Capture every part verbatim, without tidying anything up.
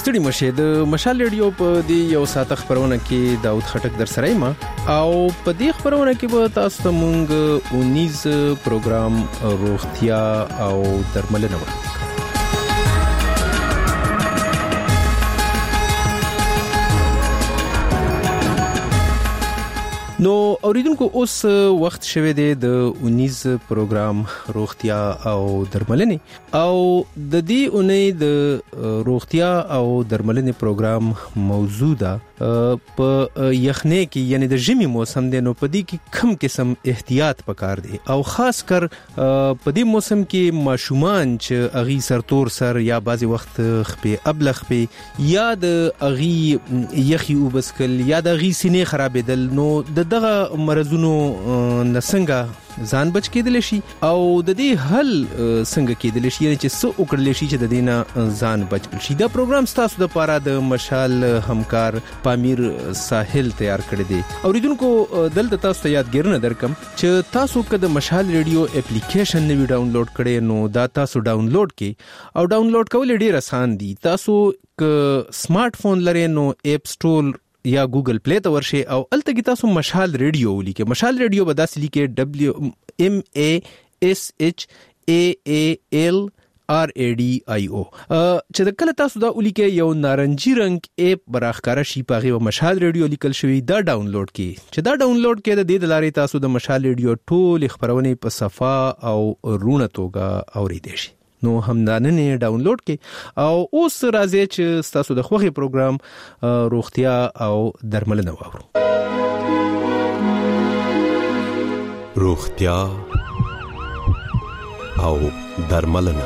ستړي مشه د مشال ریډیو په دی یو ساعت خبرونه کې داود خټک در سره ما او په دې خبرونه کې به تاسو ته مونږ اونیز پروګرام روغتیا او درملنه وړاندې نو اوریدونکو اوس وخت شوه دی د اونیز پروګرام روغتیا او درملنې او د دې اونۍ د روغتیا او درملنې پروګرام موضوع ده په یخنۍ کې یعنی د ژمي موسم دی نو په دې کې کم قسم احتیاط پکار دی او خاص کر په دې موسم کې ماشومان چې اغي سرتور سر یا بعضي وخت خپې ابلغ په یا د اغي یخي وبسکل یا د اغي سینې خرابېدل نو د دغه مرزونو نسنګه ځان بچ کېدل شي او د دې حل څنګه کېدل شي یعنی چې څه وکړل شي چې د دینه ځان بچ کړي شي دا پروګرام تاسو د لپاره د مشال همکار پامیر ساحل تیار کړی دی اوریدونکو دلته تاسو ته یادګیرنه درکم چې تاسو که د مشال ریډیو اپلیکیشن نوی ډاونلوډ کړئ نو دا تاسو ډاونلوډ کړئ او ډاونلوډ کول ډیر آسان دي تاسو که سمارټ فون لرئ نو اپ سټور یا ګوګل پلی ته ورشي او الته کې تاسو مشال ریډیو ولیکئ مشال ریډیو به داسې لیکئ دبليو ام ا اس ایچ ا ا ال آر ا ډي آی او چې کله تاسو دا ولیکئ یو نارنجي رنگ اپ براخکاره شي پاغه مشال ریډیو لیکل شوی دا ډاونلوډ کړئ چې دا ډاونلوډ کړئ د دې د لارې تاسو د مشال ریډیو ټول خبرونه په صفا او رونه توګه اوریدئ شي نو همداننه ډاونلوډ کړئ او اوس راځي چې تاسو د خوغي پروګرام روغتیا او درملنه واورو روغتیا او درملنه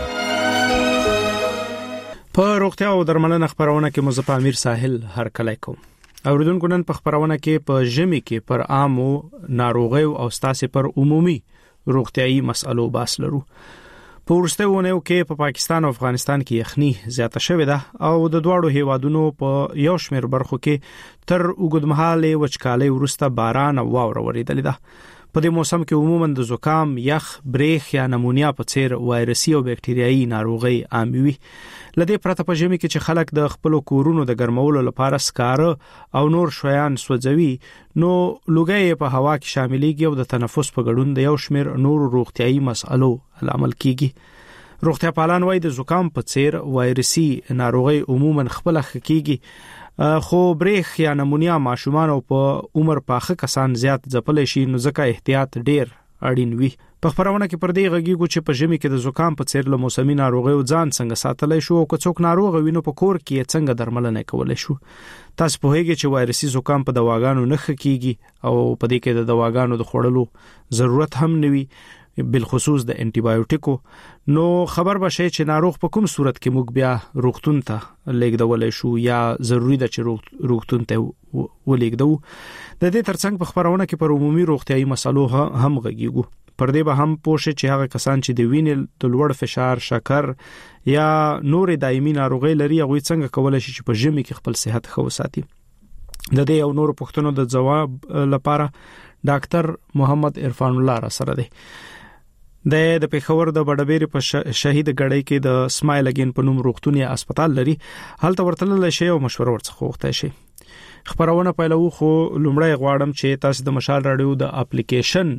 په روغتیا او درملنه خبرونه کې مزه پامیر ساحل هر کله کوم اوریدونکو نن په خبرونه کې په ژمي کې پر عامو ناروغیو او ستاسو پر عمومي روغتيایي مسالو باس لرو په ورسته ونیو کې په پاکستان او افغانستان کې یخني زیاته شوې ده او د دواړو هیوادونو په یو شمېر برخو کې تر وګدمحاله وچکالۍ ورسته باران او واوره وریدلې ده په دې موسم کې عموما د زکام یخ بریخ یا نمونیا په څیر وایرسي او بکټریايي ناروغي عام وي لدې پرته په ژمي کې چې خلک د خپل کورونو د ګرمولو لپاره سکاره او نور شیان سوځوي نو لوګي په هوا کې شاملېږي او د تنفس په ګډون د یو شمېر نور روغتيایي مسالو عمل کیږي روغتیا پالان وایي د زکام په څیر وایرسي ناروغي عموما خپل خکېږي خو بریخ یا نمونیا ماشومان او په عمر پاخه کسان زیات ځپل شي نو ځکه احتیاط ډیر اړین وي په خبرونه کې پر دې غږیږو چې په ژمي کې د زکام په څیر له موسمي ناروغیو ځان څنګه ساتلای شو او که څوک ناروغ وینو په کور کې څنګه درملنه کولای شو تاسو په هیګه چې وایرسي زکام په دواګانو نه خکېږي او په دې کې د دواګانو د خوړلو ضرورت هم نوي بالخصوص د انټي بایوټیکو نو خبر بشي چې ناروغ په کوم صورت کې موږ بیا روغتون ته لېږدول شو یا ضروری ده چې روغتون ته ولېږدو د دې ترڅنګ په خبرونه کې پر عمومي روغتيایي مسالو هم غږیږو پر دې به هم پوښتنه چې هغه کسان چې د وینې د لوړ فشار شکر یا نور دایمي ناروغي لري هغه څنګه کولای شي چې په ژمي کې خپل صحت ښه وساتي د دې او نور پوښتنو د جواب لپاره ډاکټر محمد عرفان الله را سره دی د د پیښور د بډبېری په شهید غړې کې د سمایل اگین په نوم روغتونی هسپتال لري هلته ورتلل شي او مشوره ورڅخه وغوښتای شي خبرونه پیلو خو لومړی غواړم چې تاسو د مشال رادیو د اپلیکیشن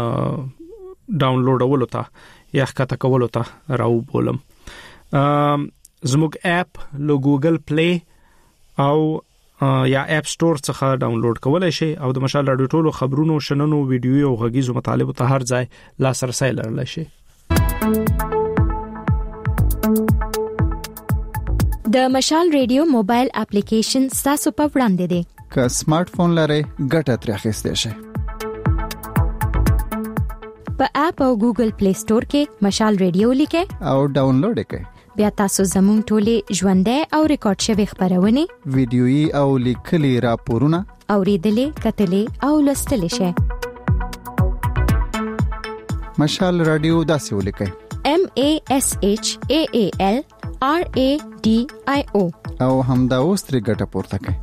ډاونلوډولو ته یا ښکته کولو ته راو بولم زموږ اپ له ګوګل پلی او یا اپ سٹور څخه ډاونلوډ کولای شئ او د مشال رادیو ټولو خبرونو شننو ویډیو او غږیزو مطالبه ته هر ځای لاسرسي لرلی شئ د مشال ریډیو موبایل اپلیکیشن تاسو په وړاندې دی که سمارټ فون لرئ ګټه ترې اخیستئ شئ په اپ او ګوګل پلی سٹور کې مشال ریډیو لیکئ او ډاونلوډ کړئ بیا تاسو زموږ ټولې ژوندۍ او ریکارډ شوی خبرونه ویډیويي او لیکلي راپورونه اوریدلې کتلې او لوستلې شئ مشال رادیو داسې ولیکئ M A S H A A L R A D I O او همدا اوس ترې ګټه پورته کړئ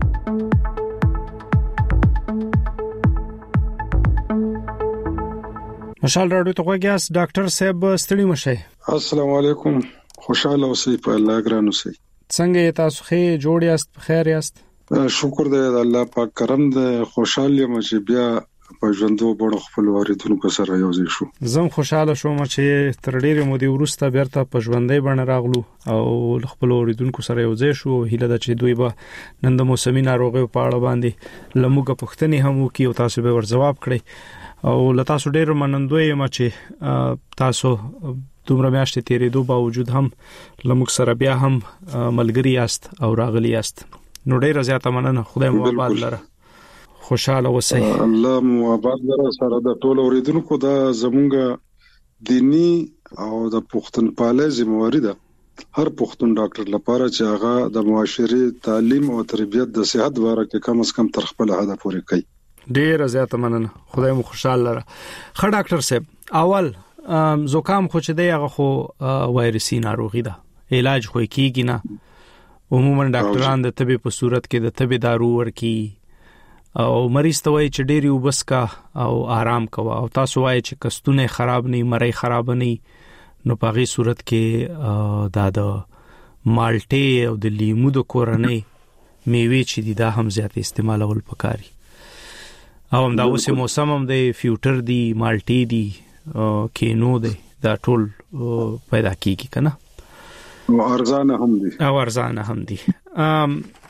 مشال رادیو ته غوږیاست ډاکټر صاحب ستړي مشه السلام علیکم خوشاله اوسئ په الله ګران اوسئ څنګه تاسو خې جوړ یاست خیر یاست؟ شکر دې الله پاک کرم دې خوشاله یم چې بیا په ژوندو بڑو خپل واردونکو سره یو ځای شو. زم خوشاله شوم چې تر ډیره مودې وروسته بیرته په ژوندۍ باندې راغلو او خپل واردونکو سره یو ځای شو. هیله ده چې دوی به نن د موسمي ناروغیو په اړه باندې لموږه پوښتنې هم وکړي او تاسو به ور جواب کړئ او له تاسو ډیر منندوی یم چې تاسو دومره میاشتې تیرېدو باوجود هم لموږ سره بیا هم ملګری یاست او راغلی یاست. نو ډیر زیاته مننه. خدای مو آباد لره. خوشاله اوسئ. الله مو آباد لره. سره د ټول اوریدونکو دا زمونږ دینی او د پښتونپالۍ ذمہواری ده هر پښتون ډاکټر لپاره چې هغه د معاشري تعلیم او تربیت د صحت لپاره کې کم از کم تر خپل هدف پورې کوي. ډیر زیاته مننه. خدای مو خوشاله لره. خ ډاکټر صاحب اول زکام خو چې دی هغه خو وایرسي ناروغي ده. علاج خو کیږي نه. عموما ډاکټران د طبي په صورت کې د طبي دارو ورکی او مریض ته وایي چې ډېری وبسکا او آرام کوه او تاسو وایي چې کستونه خراب نه مړی خراب نه نو په غي صورت کې دا د مالټې او د لیمو د کورنۍ میوه چې دي دا هم زیات استعمالول پکاري او هم دا اوس موسم هم د فیوټر دی مالټې دی کینو دی دا ټول پیدا کیږي کنه او ارزانه هم دي او ارزانه هم دي. ام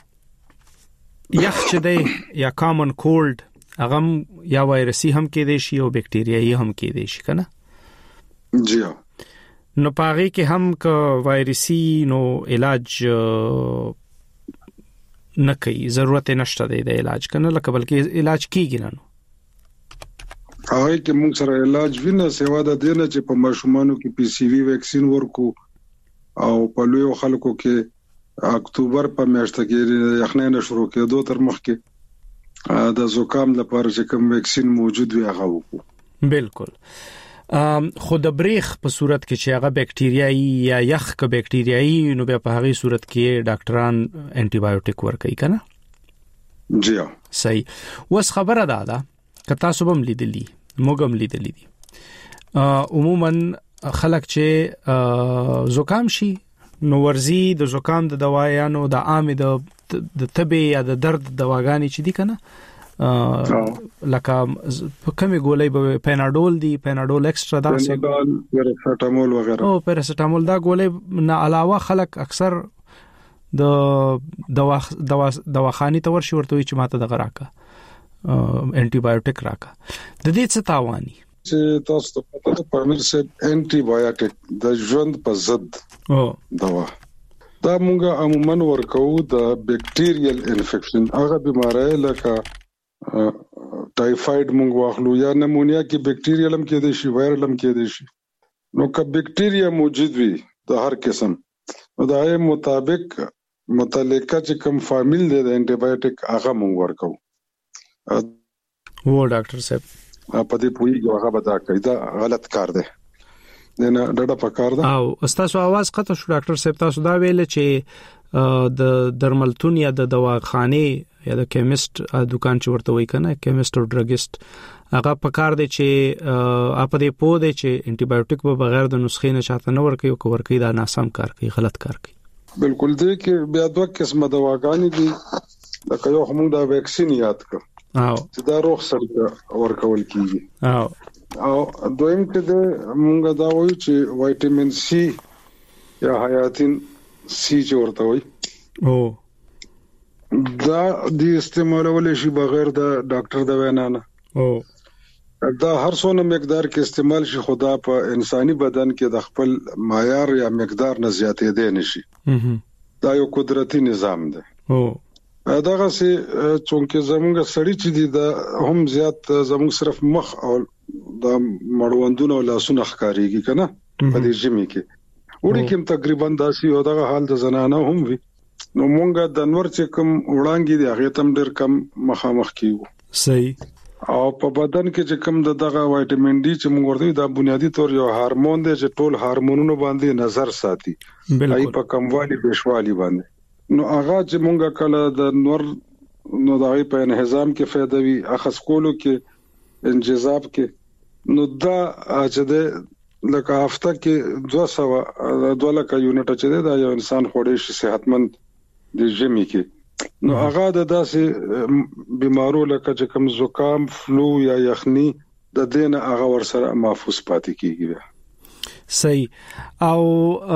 یخ چې دی یا کامن کولډ هغه یا وایرسي هم کې دی شي او بکټریایي هم کې دی شي کنه. جی نو پاره کې هم ک وایرسي نو علاج نه کوي ضرورت نشته دی د علاج کنه لکه بلکې علاج کیږي نه. هغه کې موږ سره علاج وینه سیوا د دینه چې په ماشومانو کې پی سی وی ویکسین ورکو او په لوی خلکو کې اکتوبر په میاشت کې یخنۍ شروع کېدو تر مخکې د زکام لپاره چې کوم ویکسین موجود وي هغه وکړو. بالکل. خو د بریخ په صورت کې چې هغه بکټریایي یا یخ ک بکټریایي نو بیا په هغه صورت کې ډاکټران انټي بایوټیک ورکوي کنه. جی صحیح. وس خبره ده دا که تاسو هم لیدلی موږ هم لیدلی دي عموما خلک چې زکام شي نو ورزي د زکام د دوايانو د عام د د طبي یا د درد دواګانی چې دي کنه لکه په کومه ګولۍ به پیناډول دی پیناډول ایکسترا دا سه پیراسټامول وغیرہ او پیراسټامول دا ګولۍ نه علاوه خلک اکثر د دوا دواخاني ته ورشي ورته چې ماته د غراکه انټي بایوټیک راکا د دې څه تاواني چې تاسو ته پته ده پامیر سه انټي بایوټیک د ژوند په ضد او دوا دا موږ عموما ورکو د بکټیریل انفیکشن هغه بیماری لکه ټایفاید موږ واخلو یا نمونیا کې بکټیریل هم کې دي شي وایرل هم کې دي شي نو که بکټیریا موجود وي د هر قسم نو دا یې مطابق متعلقه چې کوم فامیل دی د انټي بایوټیک هغه موږ ورکو. و ډاکټر صاحب په دې پوری هغه بدا کوي دا غلط کار دی نه ډډه پکار ده. او تاسو आवाज قطع شو ډاکټر صاحب تاسو دا ویل چې د درملتون یا د دواخانه یا د کیمست دکان چې ورته وای کنه کیمست او ډرګست هغه پکار دی چې اپ دې پوه دی چې انټي بایوټیک په بغیر د نسخې نه چاته نه ورکي او ورکي دا ناسم کار کوي غلط کار کوي. بالکل دی کې بیا دوه قسمه دواګانی دي لکه یو هم دا ویکسین یاد کړ او چې دا روغ سره ورکول کیږي او او دویم کې د مونږ دا وایو چې وایټامین سی یا حیاتین سی چې ورته وایي او دا د استعمالول شي بغیر د ډاکټر د وینا نه او دا هر څونه مقدار کې استعمال شي خدا په انساني بدن کې د خپل معیار یا مقدار نه زیاتې دی نشي. دا یو قدرتي نظام دی. او داغه سي چونکه زمونږ سړی چې دی دا هم زیات زمونږ صرف مخ او د مړوندونو لاسونه ښکاریږي کنه په دې جمی کې وړي کوم تقریبا داسي او دغه حال د زنانه هم وي نو مونږ د نور چې کوم وړانګي دی هغه تم ډیر کم مخامخ کیو. صحیح. او په بدن کې چې کوم د دغه وایټامین ډي چې مونږ ورته دا بنیادی طور یو هورمون دی چې ټول هورمونونو باندې نظر ساتي ای په کموالي بشوالي باندې نو هغه چې مونږه کله د نور نو دغه په انهضام کې فائدہ وی اخص کولو کې انجذاب کې نو دا چې د لکه هفته کې دوه سوه دوه لکه یونټ چې دا یو انسان خوړې شي صحتمند د ژمي کې. نو هغه د داسې بیمارو لکه چې کوم زکام، فلو یا یخني د دینه هغه ور سره محفوظ پاتې کیږي. صحیح. او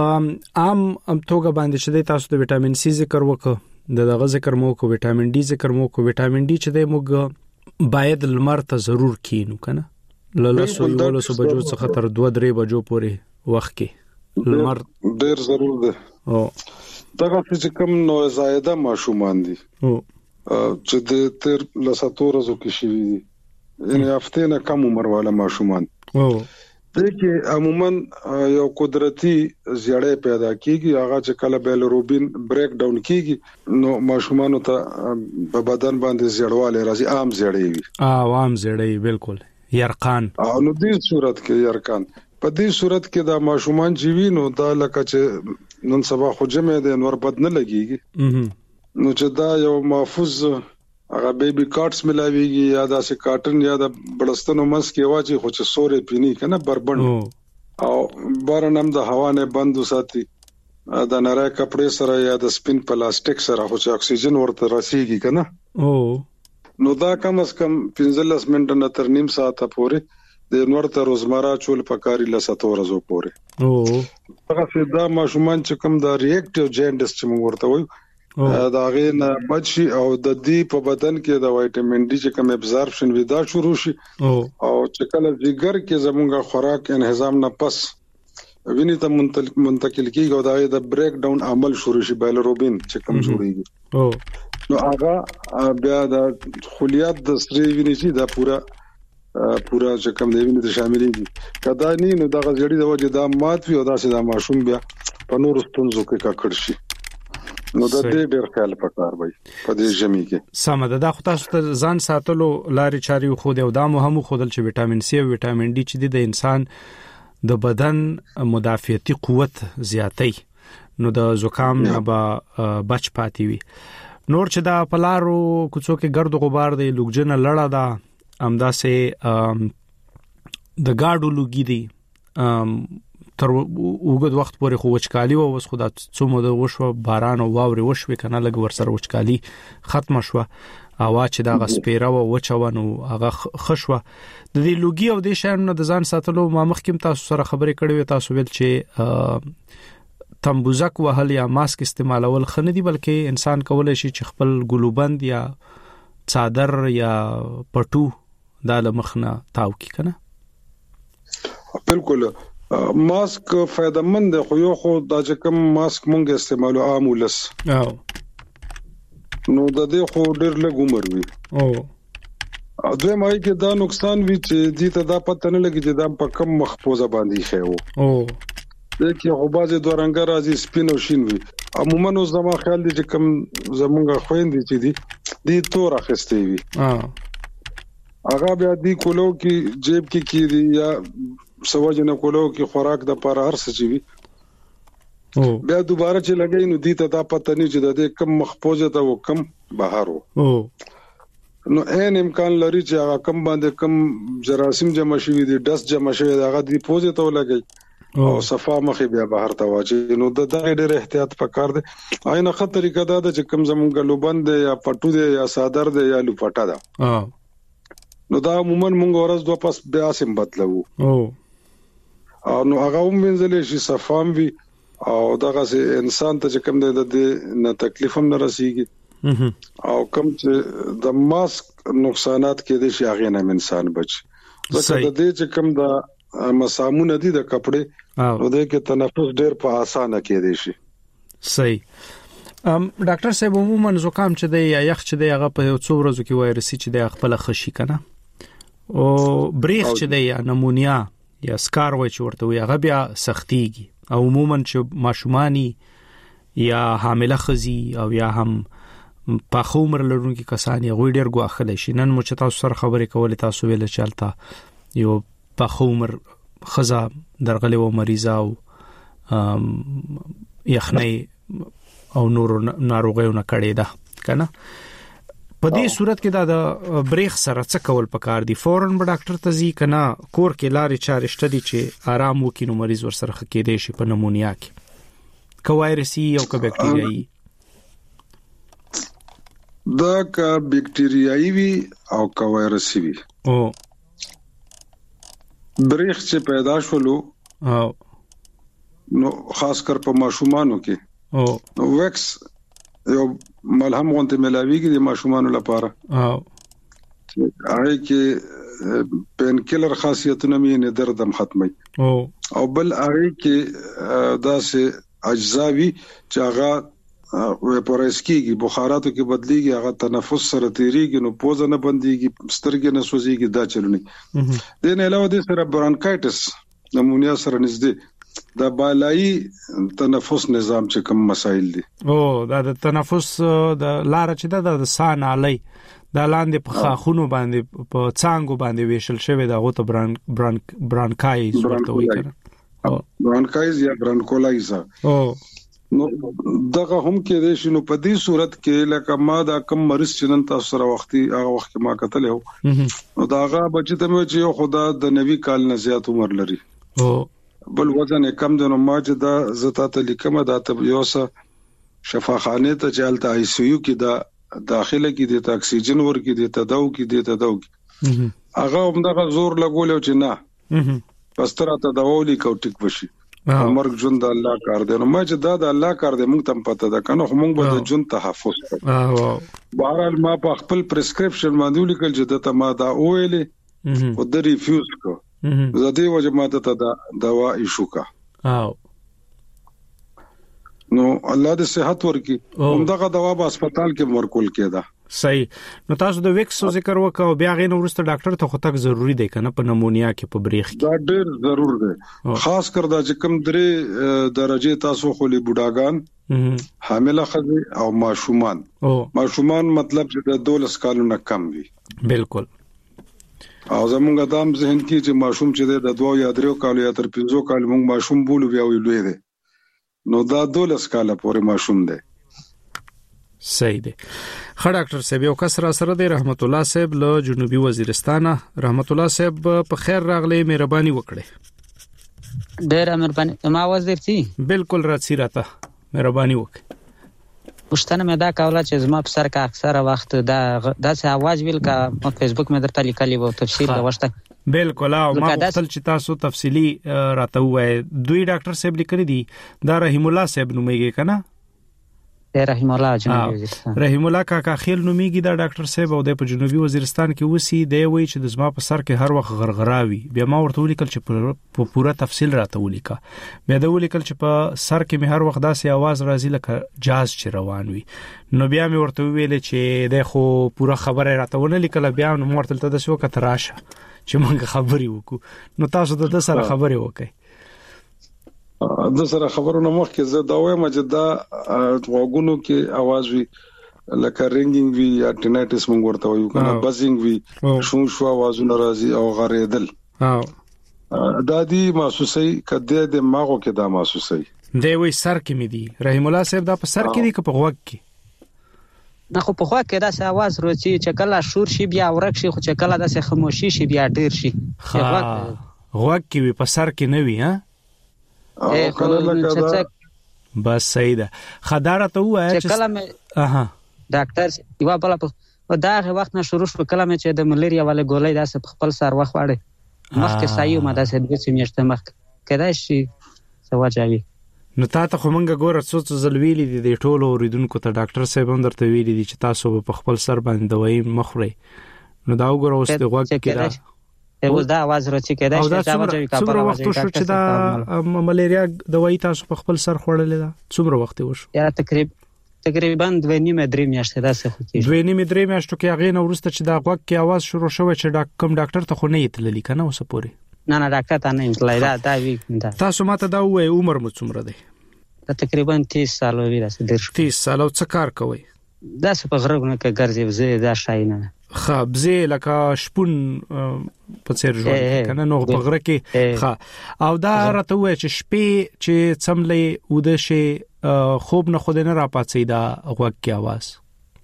عام توګه باندې چې تاسو د وټامین سي ذکر وکړ، د دغه ذکر مو کو وټامین ډي ذکر مو کو. وټامین ډي چې د موږ باید لمر ته ضرور کینو کنه، لاسو یو لاسو بجو څخه تر دوه درې بجو پورې وخت کې لمر ډیر ضرور ده. او دغه چې کوم نو زائده ماشومان دي او چې د تر لساتو ورځو کې شي دي، یعنی هفته نه کم عمر والا ماشومان، او دغه عموما یو قدرتي زیړې پیدا کیږي. هغه چې کله بیلروبین بریک ډاون کیږي نو ماشومان ته په بدن باندې زیړواله راځي، عام زیړې وي. اه عام زیړې بالکل یرقان. او نو دې صورت کې یرقان په دې صورت کې دا ماشومان چې وینو دا لکه چې نن سبا خو جمع دي نور بد نه لګيږي، نو چې دا یو محفوظ هغه بیبي کارټس ملاويږي یا دا سه کارټن یا د بلستانو مس کې واچي خو چې سورې پینی کنه بربند او بارنم د هوا نه بند وساتي دا نری کپڑے سره یا د سپین پلاستیک سره خو چې اکسیجن ورته رسیږي کنه، او نو دا کم از کم پنځلس منټه نه تر نیم ساعت پورې د نورته روزمره چول پکاري لساتو ورځو پورې. او هغه دا ماشومان چې کوم دا ریاکټیو جاینډس چې موږ ورته وایو دا غي نه بچي او د دې په بدن کې د وټامین ډي چې کوم ابزارپشن ودا شروع شي او چې کله جګر کې زموږه خوراک انهضام نه پس ویني ته منتقل کیږي او دا د بریک ډاون عمل شروع شي، بیلروبین چې کوم جوړیږي. او نو هغه بیا د خلیات د سری ویني چې دا پورا پورا چې کوم دی ویني ته شاملېږي. کدا نه نو دا غړي د وجه دا مات وي او دا سه دا ماشوم بیا په نور ستونزو کې کاکړ شي. نو د دې ډېر خیال پکار وي په دې ژمي کې. سمه ده. دا خو تاسو ته ځان ساتلو لارې چاري خو دی او دا مهم خو دل چې وټامین سي او وټامین ډي چې د انسان د بدن مدافعتي قوت زیاتوي، نو د زکام نه به بچ پاتې وي. نور چې دا پلارو کوڅو کې ګرد غبار دی، لوګجنه لړه ده، امدا سه د گاډو لوګي دي تر وګد وخت پورې خو وچکالي او وس خدا څومره د وشو باران او واوري وشوي کنه لګ ور سره وچکالي ختم شوه، اوا چې دا غسپیره او وچونو هغه خشوه. د دې لوګي او د شانو د ځان ساتلو ما مخکیم تاسو سره خبرې کړې، تاسو ویل چې تمبوزک وهل یا ماسک استعمالول خنه دي، بلکې انسان کولای شي چې خپل ګلوبند یا صادر یا پټو دا لمخنه تاو کی کنه. بالکل ماسک فائدہ مند خو یو خو دا چې کوم ماسک مونږ استعمالو عام ولس او نو د دې خو ډېر لږ عمر وي. او دوی مای کې دا نقصان وی چې دې ته دا پته نه لګي چې دا په کم محفوظه باندې خو او دې کې خو بازي دوه رنگ راځي سپین او شین وي. عموما نو زما خیال دي چې کوم زمونږ خويندې چې دي دې تور اخستې وي، ها هغه بیا دې کولو کې جیب کې کې دي یا سوجنه کولو کې خوراک د پر هر څه وي، او بیا دوباره چې لګي نو دې ته دا پته نه چې د دې کم محفوظه ته او کم بهارو، او نو ان امکان لري چې هغه کم باندې کم جراثیم جمع شوي دي، ډس جمع شوي دي، هغه دې پوزه ته لګي او صفه مخې بیا بهر ته واچي. نو د دغه ډېر احتیاط پکار دي. آینه خطر طریقه دا ده چې کم زمونږ لوبند یا پټو دي یا صادر دي یا لوپټا ده، نو دا عموما مونږ ورځ دوه پس بیا سم بدلو، او نو هغه هم منځلې شي صفام وي او دغه سه انسان ته چې کم د دې نه تکلیف هم نه رسیږي، او کم چې د ماسک نقصانات کې دي شي هغه نه انسان بچ. ځکه د دې چې کم د مسامونه دي د کپڑے او د کې تنفس ډېر په اسانه کې دي شي. صحیح. ام ډاکټر صاحب عموما زکام چې دی یا یخ چې دی هغه په څو ورځو کې وایرسي چې دی خپل خشي کنه، او بریخ چې دی یا نمونیا یا سکار وای چې ورته وي هغه بیا سختيږي، او عموما چې ماشومانی یا حامله خزي او یا هم په عمر لرونکي کسان یې غوډ ډیر غواخل شي. نن مو چې تاسو سره خبرې کولې تاسو ویل چالتا یو په عمر خزا درغلې و مریضه او یخنۍ او نور ناروغیونه کړي ده کنه. په دې صورت کې دا د بریخ سره څه کول پکار دي؟ فورن به ډاکټر ته ځي کنه کور کې لارې چارې شته دي چې آرام وکړي نو مریض ورسره ښه کېدی شي په نمونیا کې که وایرسي او که بکټریایي؟ دا که بکټریایي وي او که وایرسي وي او بریخ چې پیدا شولو او نو خاص کر په ماشومانو کې او نو ویکس یو ملهم غونته ملاویږي د ماشومانو لپاره او هغه کې پین کیلر خاصیتونه مې نه دردم ختمي او او بل هغه کې داسې اجزاوي چې هغه ویپورایز کیږي بخاراتو کې بدليږي هغه تنفس سره تیریږي نو پوزه نه بنديږي سترګې نه سوځيږي دا چلونی دین علاوه د سره برانکایټس نمونیا سره نږدې دا بالای تنفس نظام چې کوم مسائل دي او دا د تنفس د لار چې دا د سان علی دا لاندې په خاخونو باندې په څنګه باندې ویشل شوی دا غوته بران بران برانکایز ورته وایي کنه برانکایز یا برانکولایز او نو دغه هم کې د شنو په دې صورت کې لکه ما دا کم مریض چې نن تاسو سره وختي هغه وخت ما کتل یو نو دا هغه بچی ته مې چې خدا د نوي کال نه زیات عمر لري او بل وزن کم د نو ما چې دا زتا ته لیکم دا ته یو څه شفاخانه ته چلته آی سی یو کې دا داخله کې د اکسیجن ور کې د تداو کې د تداو کې هغه هم دا زور لګول چې نه پس تر ته داولي کو ټیک وشي مرګ ژوند د الله کار دی نو ما چې دا د الله کار دی موږ تم پته ده کنه موږ به د ژوند تحفظ کوو بهرحال ما په خپل پرسکرپشن باندې لیکل چې د ته ما دا اویلې او د ریفیوز کو زدي وجه ماته ته دا دوا ایشو کا او نو الله دې صحت ورکي همدغه دوا په هسپتال کې ورکول کېده صحیح نو تاسو د ویکس ذکر وکاو بیا غي نو ورسته ډاکټر ته خو تک ضروری دی کنه په نمونیا کې په بریخ کې دا ډېر ضرور دی خاص کر دا چې کم درې درجه تاسو خو له بوډاګان حامله خزه او ماشومان ماشومان مطلب چې د دولس کالو نه کم وي بالکل او زمونږ دام ذهن کې چې ماشوم چې د دوه یا درو کالو یا تر پنځو کال مونږ ماشوم بولو بیا ویلوي دي نو دا دولس کاله پورې ماشوم دی صحیح دی خ ډاکټر صاحب یو کس را سره دی رحمت الله صاحب له جنوبي وزیرستان رحمت الله صاحب په خیر راغلی مهرباني وکړئ ډېر مهرباني ما आवाज درتي بالکل راځي راته مهرباني وکړئ پښتنه مې دا کوله چې زما په سر کې اکثره وخت دا داسې आवाज ویل کا په فیسبوک مې درته لیکلی وو تفصیل غوښته بالکل او ما خپل چې تاسو تفصیلی راته وای دوی ډاکټر صاحب لیکلي دي دا رحیم الله صاحب نومېږي کنه رحیم الله جنوبي وزیرستان رحیم الله کاکا خیل نومېږي دا ډاکټر صاحب او د په جنوبي وزیرستان کې وسی دی وای چې د زما په سر کې هر وخت غرغراوي بیا ما ورته ولیکل چې په پوره تفصیل راته ولیکا بیا دا ولیکل چې په سر کې مې هر وخت داسې आवाज راځي لکه جاز چې روان وي نو بیا مې ورته ویل چې د خو پوره خبره راته ونه لیکل بیا نو ورته ته د شو کتراشه چې موږ خبري وکړو نو تاسو د سره خبري وکړئ د سره خبرونه مخکې زه دا وایم چې دا غوګونو کې आवाज وی لکه رینګینګ وی یا ټینایټس موږ ورته وایو کنه بزینګ وی شو شو आवाजونه راځي او غریدل او دا دي محسوسي کده د ماغو کې دا محسوسي دی وی سر کې مې دي رحیم الله صاحب دا په سر کې دي که په غوګ کې نه خو په خوا کې دا څه आवाज راځي چې کله شور شي بیا ورک شي خو چې کله دا څه خاموشي شي بیا ډیر شي غوګ کې په سر کې نه وي ها اے خو بس صحیح ده خداره ته وای چې کله مې اها ډاکټر یو بل په داغه وخت نه شروع شو کله مې چې د ملیریا والے ګولې داسې په خپل سر وخت واړې مخکې سایو ما داسې د څه میشته مخ کدا شي سواجاوي نو تا ته کومنګ ګوره څو زلویلې دي د ټولو اوریدونکو ته ډاکټر صاحب هم درته ویلي دي چې تاسو په خپل سر باندې دوايي مخوري نو دا وګوره اوس د غوږ کې دا اوس دا आवाज راځي کېدای شي چې دا وځي څومره وخت شو چې دا ملیریا دوايي تاسو په خپل سر خوړلې ده څومره وخت وشو یا تقریبا تقریبا دوه نیمه درې میاشتې دا څه خوتی دوه نیمه درې میاشتو کې هغه نو ورسته چې دا غوږ کې आवाज شروع شوه چې دا کوم ډاکټر ته خو نه یتللی کنه اوس پوري نه نه ډاکټر ته نه یتللی دا دا وی دا تاسو ماته دا وای عمر مو څومره دی تقریبا تیس سال وی راځي درش تیس سال او څه کار کوي دا څه په غرغونه کې ګرځي وزه دا شای نه خبزه لکه شپون په څیر ژوند کنه نو په غره کې ښه او دا راته وای چې شپې چې څملې وده شي خوب نه خود نه را پاتې دا غوږ کې आवाज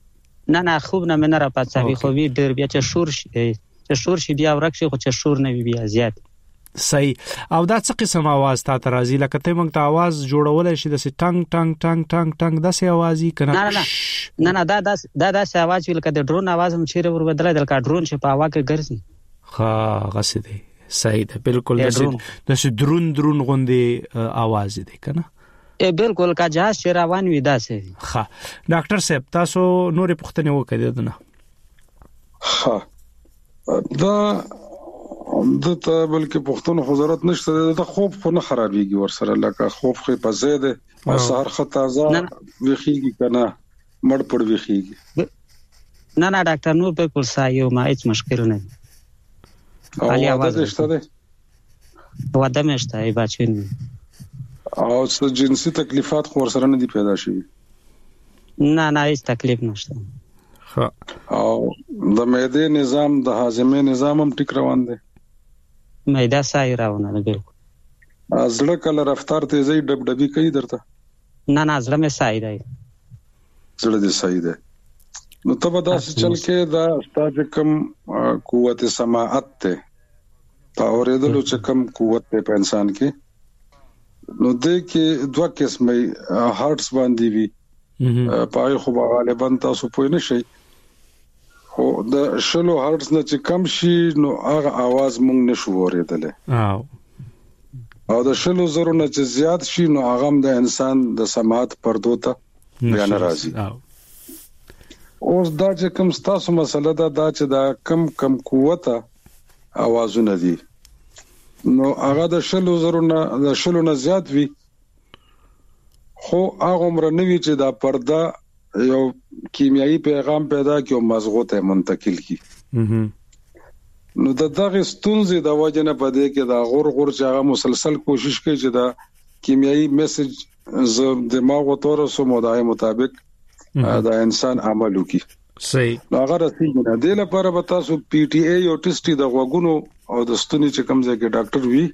نه نه خوب نه منره پاتسوي خو وی ډیر بیا چې شور شي چې شور شي بیا ورک شي خو چې شور نه وي بیا زیات صحیح او دا څه قسم आवाज تا ته راځي لکه ته موږ ته आवाज جوړولای شي د سي ټنګ ټنګ ټنګ ټنګ ټنګ د سي आवाज کنه نه نه نه دا دا دا د سي आवाज ویل کده ډرون आवाज هم چیرې ور بدلای دل کا ډرون چې په هوا کې ګرځي ها غسه دی صحیح ده بالکل د سي درون درون غوندي आवाज دی کنه ا بالکل کا جهاز چې روان وي دا سي ها ډاکټر صاحب تاسو نورې پوښتنه وکړئ دنه ها دا دته بلکې پښتون حضرت نشته د خوب خو نه خرابيږي ورسره لکه خوب خو په زیاده او سحر خطازه ویخيږي کنه مړ پړ ویخيږي نه نه ډاکټر نور بالکل سایو ما هیڅ مشکل نه علي आवाज نشته ده واده مشته ای بچین او څه جنسي تکلیفات خو سره نه دي پیدا شي نه نه هیڅ تکلیف نشته ها او د معده نظام د هاضمه نظام هم ټیک روان دي معده سای روانه ده بالکل ازړه کله رفتار تیزی ډب ډبي کوي درته نه نه ازړه مې سای دی زړه دې سای دی نو ته به داسې چل کې دا ستاسو کم قوت سماعت ته پاورېدلو چې کم قوت ته په انسان کې نو دې کې دوه قسمه هارټس باندې وي پای خو غالبا تاسو پوه نه شئ خو د شلو هارټس نه چې کم شي نو هغه आवाज مونږ نشو اورېدل او او د شلو زرو نه چې زیات شي نو هغه د انسان د سماعت پردو ته بیا ناراضي اوس دا چې کوم تاسو مسله دا دا چې دا کم کم قوت आवाजونه دي نو هغه د شلو زرو نه د شلو نه زیات وي خو هغه عمر نه وی چې دا پرده یو کیمیاوي پیغام پیدا کوي او مزغو ته منتقل کی نو د دغه ستونزې د وجه نه پدې کې دا غور غور چې هغه مسلسل کوشش کوي چې دا کیمیاوي میسج ز دماغ او تور سو مودای مطابق دا انسان عمل وکي صحیح نو هغه رسېږي نه د لپاره به تاسو پی ټی ای او ټیسټي د غوګونو او د ستوني چې کوم ځای کې ډاکټر وي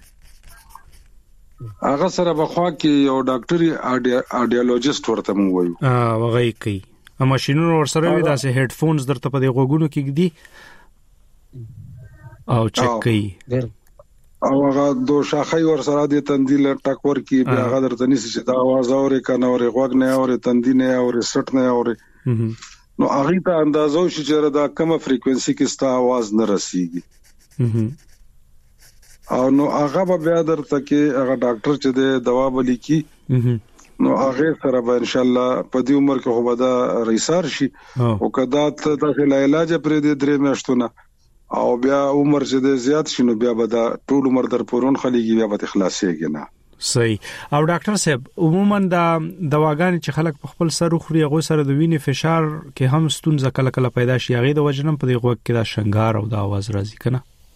هغه سره بخوا کې یو ډاکټري اډیالوجیست ورته مونږ وایو اه وغه کوي ا ماشينونو ور سره وي داسې هډ فونز درته په دې غوګونو کې دي او چک کوي او هغه دوه شاخې ور سره د تندیل ټاک ور کې بیا هغه درته نشي چې دا आवाज اوري کنه اوري غوګ نه اوري تندی نه اوري سټ نه اوري نو هغه ته اندازو شي چې دا کومه فریکوئنسي کې ستا आवाज نه رسیږي او نو هغه به بیا درته کې هغه ډاکټر چې د دوا بلی کی نو هغه سره به ان شاء الله په دې عمر کې خو به دا ریسار شي او کدا ته د علاج پرې د درې میاشتونه او بیا عمر چې د زیات شنو بیا به دا ټول عمر در پورون خلیږي بیا به خلاصيږي نه صحیح او ډاکټر صاحب عموما دا دواګان چې خلک په خپل سر خوري هغه سره د وینې فشار کې هم ستونزه کله کله پیدا شي هغه د وجنم په دې غوږ کې دا شنګار او دا आवाज راځي کنه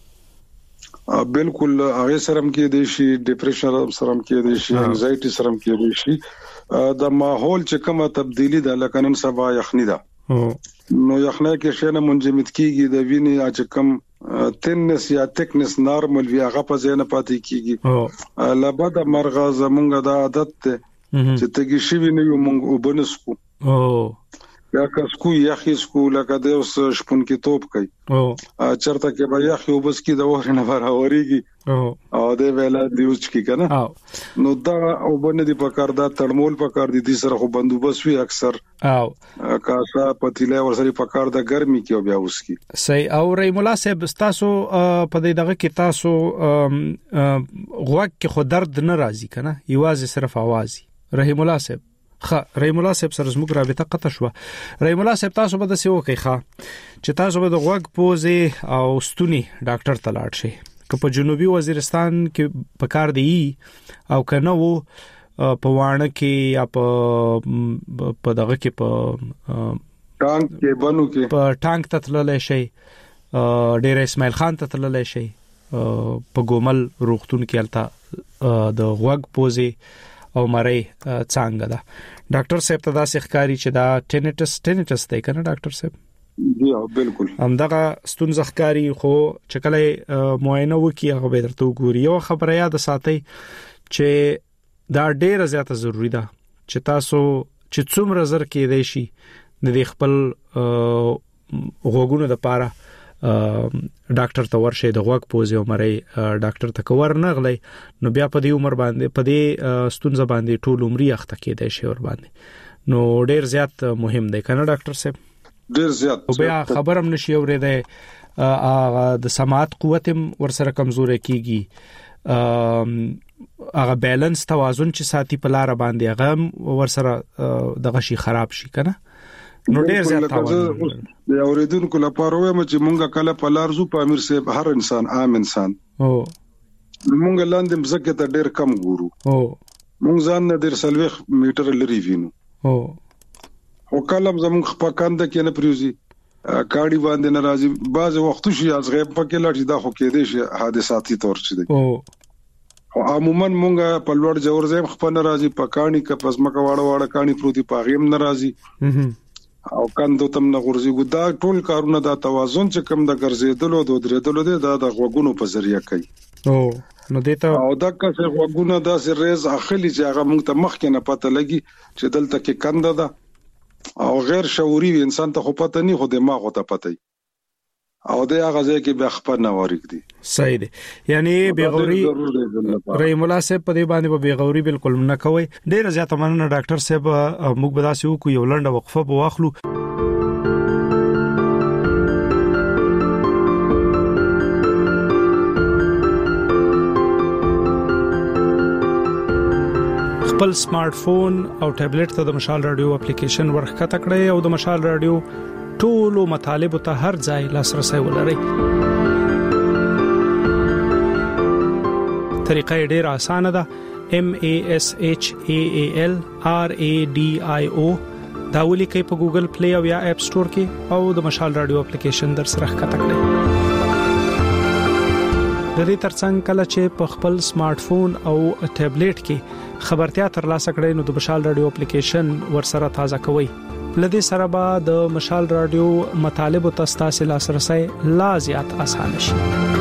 بالکل هغه سره هم کې دي شي ډیپریشن سره هم کې دي شي انزایټي سره هم کې دي شي د ماحول چې کومه تبدیلی ده لکه نن سبا یخنی ده نو یخنه کې شنه منجمد کیږي د وینې اچ کم تنس یا تکنس نارمل وی هغه په ځای نه پاتې کیږي لبد مرغه زمونږ د عادت ته چې تګی شي ویني مونږ وبنسکو او یا کسکو یخی سکو لکه د اوس شپون کې توپ کوي او چرته کې به یخي وبس کې د اور نه براوريږي او د ویلا دیوچ کې کنه نو دا او باندې په کار دا تړمول په کار دي د سره خو بندوبس وی اکثر او کاسا پتیله ورسره په کار د ګرمي کې بیا اوس کې صحیح او رحیم الله صاحب تاسو په دې دغه کې تاسو غوږ کې خو درد نه راځي کنه یوازې صرف आवाज رحیم الله صاحب خا رحیم الله صاحب سره زموږ رابطه قطع شو رحیم الله صاحب تاسو به د سیو کوي ښا چې تاسو به د غوږ پوزې او ستوني ډاکټر ته لاړ شئ که په جنوبي وزیرستان کې په کار دی او کنه وو په وانه کې یا په په دغه کې په ټانک کې بنو کې په ټانک ته تللی شي ډیر اسماعیل خان ته تللی شي په ګومل روغتون کې الته د غوږ پوزې او مری څنګه ده ډاکټر صاحب ته دا ښکاری چې دا ټینیټس ټینیټس دی کنه ډاکټر صاحب جی بالکل همدغه ستونزه ښکاری خو چې کله معاینه وکي هغه به درته وګوري یو خبره یاد ساتئ چې دا ډیره زیاته ضروری ده چې تاسو چې څومره زر کې دی شي د خپل غوګونو د پاره ډاکټر ته ورشه د غوګ پوزي عمرې ډاکټر ته کور نه غلي نو بیا په دې عمر باندې په دې ستونزه باندې ټول عمرې اخته کېدای شي ور باندې نو ډیر زیات مهم دی کنه ډاکټر صاحب ډیر زیات او بیا خبرم نشي اورېده د سماعت قوت ورسره کمزوري کیږي هغه بیلانس توازن چې ساتي په لار باندې هغه ورسره دغه شي خراب شي کنه نو ډیر زیات توازن د اوریدونکو لپاره وایم چې مونږه کله په لار زو په امیر صاحب هر انسان عام انسان او مونږ لاندې مزکه ته ډیر کم ګورو او مونږ ځان نه ډیر سلويخ میټر لري وینو او او کله زمونږ په کاند کې نه پریوزي کاړي باندې ناراضي بعض وختو شي از غیب پکې لاړ دا خو کې دي شي حادثاتي تور چي دي او عموما مونږه په لوړ جوړ زم خپل ناراضي په کاڼي ک پسمکه واړه واړه کاڼي پروتي پاغیم ناراضي او کاندو تم نه غورځي ګدا ټول کارونه دا توازن چې کم د ګرځېدلو د درېدلو دا د غوګونو په ذریعہ کوي او نو دیتا او دا که غوګونه دا سرز اخلي چې هغه مونږ ته مخ کې نه پته لګي چې دلته کې کنده ده او غیر شعوري انسان ته خو پته نه خو دماغ ته پته او د هغه ځای کې به خبر نه وریک دي صحیح دي یعنی بیغوري رحیم الله صاحب په دې باندې به بیغوري بالکل نه کوي ډیر زیات مننه ډاکټر صاحب موږ به تاسو کو یو لنډه وقفه به واخلو خپل سمارټ فون او ټابلیټ ته د مشال رادیو اپلیکیشن ورخکته کړئ او د مشال رادیو ټولو مطالب ته هر ځای لاسرسي ولرئ طریقه ډیره اسانه ده M A S H A A L R A D I O دا ولیکئ په ګوګل پلی او یا اپ سٹور کې او د مشال رادیو اپلیکیشن در سره ښکته کړئ د دې ترڅنګ کله چې په خپل سمارټ فون او ټابلیټ کې خبرتیا ترلاسه کړئ نو د مشال رادیو اپلیکیشن ورسره تازه کوئ لدې سره به د مشال رادیو مطالب او تاسو لاسرسي لا زیات آسان شي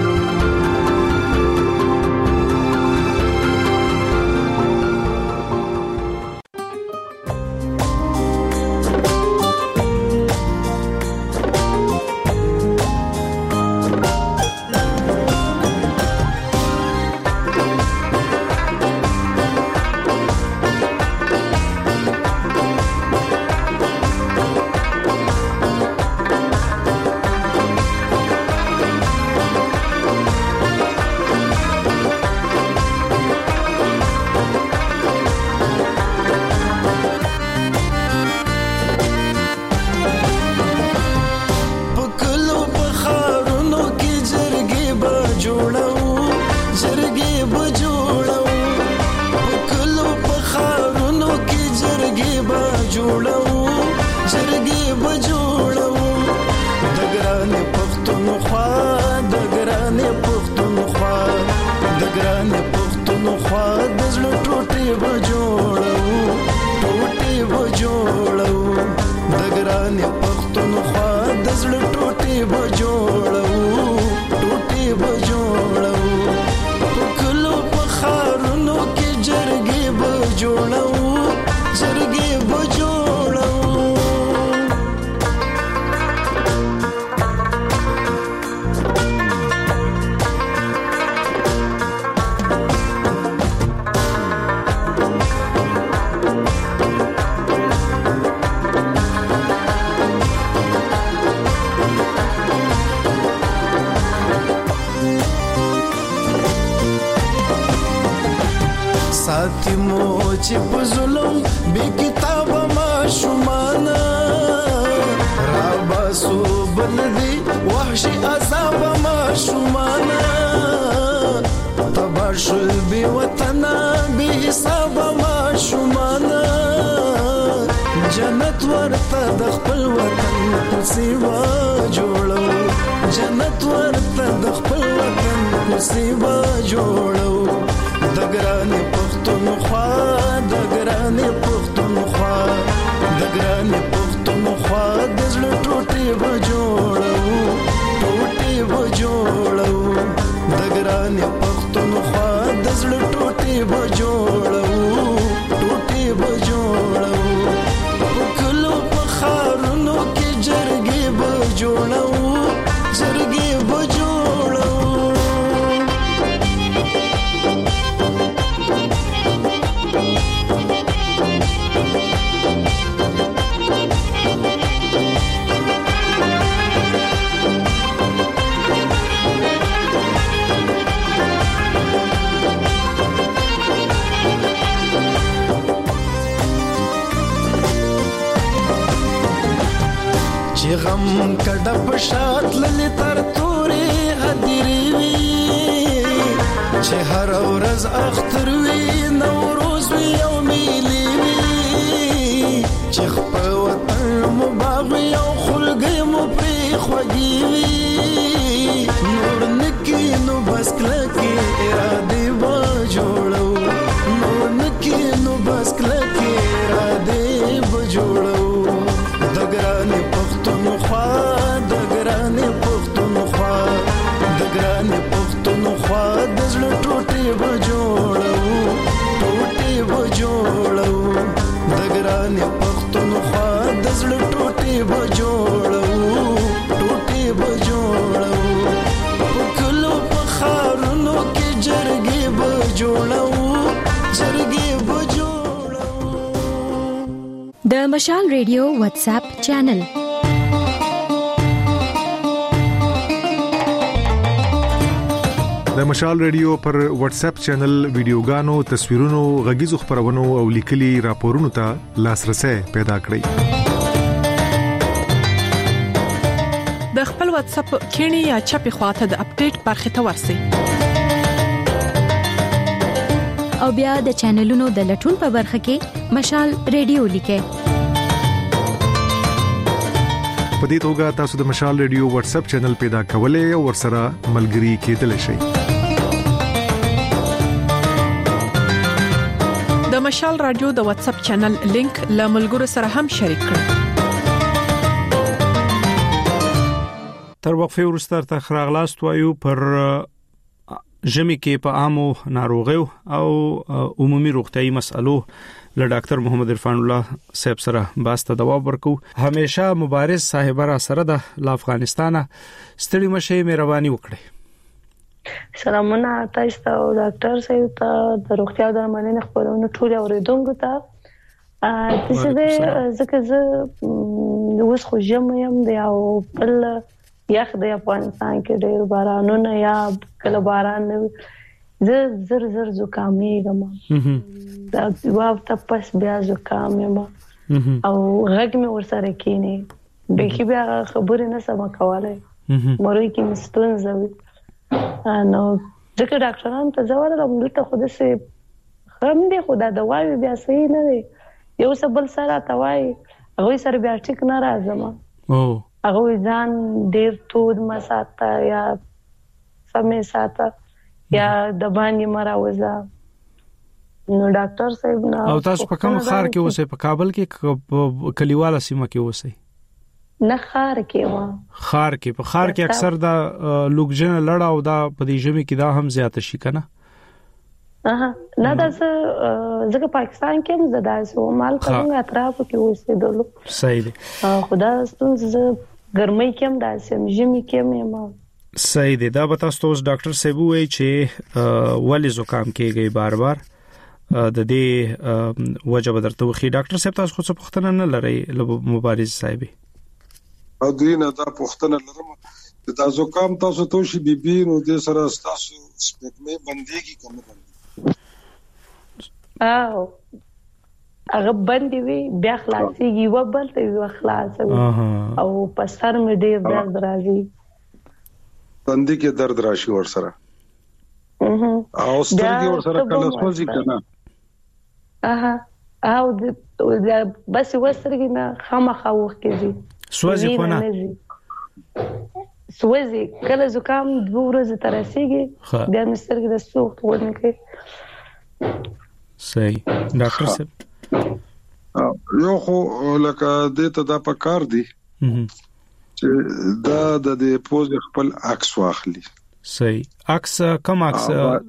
چې په ظلم به کتاب ما شومانا را باسو بلدي وحشي عذاب ما شومانا تباشل بي وطن به حساب ما شومانا جنت ورته د خپل وطن په سیوا جوړو جنت ورته د خپل وطن په سیوا جوړو دګران پختونخوا دګران پختونخوا دګران پختونخوا د زړه ټوټي و جوړو ټوټي و جوړو دګران پختونخوا د زړه ټوټي و جوړو ټوټي و جوړو په کلو په خارو بجوړو غم کډه په شات للی تر تورې هدیری وی چې هر ورځ اختر وی نوروز وی او میلی وی چې خپل وطن مباغ او خلګي مو پری خوږی وی نور نکی نو بس کلکی اراده و جوړو نور نکی نو بس کلکی اراده و جوړو دګرانه پختونخوا دګرانه پختونخوا دګرانه پختونخوا د زړه ټوټي و جوړو ټوټي و جوړو دګرانه پختونخوا د زړه ټوټي و جوړو ټوټي و جوړو پکلو په خارونو کې جرګي و جوړو جرګي و جوړو د مشال ریډیو واتس اپ چینل د مشال ریډیو پر واتس اپ چینل ویډیوګانو، تصویرونو، غږیزو خبرونو او لیکلي راپورونو ته لاسرسي پیدا کړئ. د خپل واتس اپ کینی یا چپی خواته د اپډیټ برخه ته ورسئ. او بیا د چینلونو د لټون په برخه کې مشال ریډیو لیکئ. په دې توګه تاسو د مشال ریډیو واتس اپ چینل پیدا کولای او ورسره ملګري کېدلی شئ. د مشال رادیو د واتس اپ چینل لینک له ملګرو سره هم شریک کړئ. تر وقفه وروسته تر خراغلاست وایو پر ژمي کې په عامو ناروغیو او عمومي روغتيایي مسالو له ډاکټر محمد عرفان الله صاحب سره باسته جواب ورکو. همیشه مبارز صاحب را سره د افغانستان ستړي مشه مهرباني وکړي. سلامونه تاسو ته او ډاکټر صاحب ته د روغتیا درملنې خبرونه ټول اوریدونکو ته. تاسو دې ځکه زه اوس خو ژم یم دی او بل یخ د افغانستان کې ډېر بارانونه یا کله باران نه زه زر زر زکامېږم دا واو ته پس بیا زکام یم او غږ مې ورسره کېنی به کې بیا خبرې نه سم کولای مروي کې مستون زوي نو ځکه ډاکټرانو ته ځوړل دلته خو دې سه هم دې خدا دواوی بیا صحیح نه دی یو څه بل سره توای هغه سره بیا ټیک نه راځم او هغه ځان ډیر تود مساته یا سمې ساته یا د باندې مراوزه نو ډاکټر صاحب نه او تاسو په کوم خار کې اوسئ په کابل کې کلیواله سیمه کې اوسئ نه خار کې و خار کې په خار کې اکثر دا لوګجن لړا او دا په دې ژمي کې دا هم زیات شي کنه اها نه دا ځکه پاکستان کې هم زدا سو مال کومه اطراف کې اوسې دلو صحیح دي خدا ستونزه ګرمۍ کې هم داسې ژمي کې هم ما صحیح دي دا به تاسو ډاکټر صاحب وایي چې ولې زکام کېږي بار بار د دې وجه بدرته وخی ډاکټر صاحب تاسو خو څه پوښتنه نه لرئ مبارز صاحب او دینه دا پوښتنه لرم دا زکام تاسو ته شي بي بي نو د سره تاسو سپېکمې بنديږي کوم او هغه باندې وی بیا خلاصيږي و بل ته و خلاصوي او په سر مې ډېر درد راځي باندې کې درد راشي ور سره او سترګې ور سره کله سوځي کنه اها او د بس وسترګې نه خامخا وخت کېږي سوځي خو نه سوځي کله زکام دوه ورځې تر رسیږي بیا مې سترګې د سوخت ورنه کوي صحیح ډاکټر صاحب یو خو لکه دې ته دا پکار دی چې دا د دې پوز خپل عکس واخلي صحیح عکس کوم عکس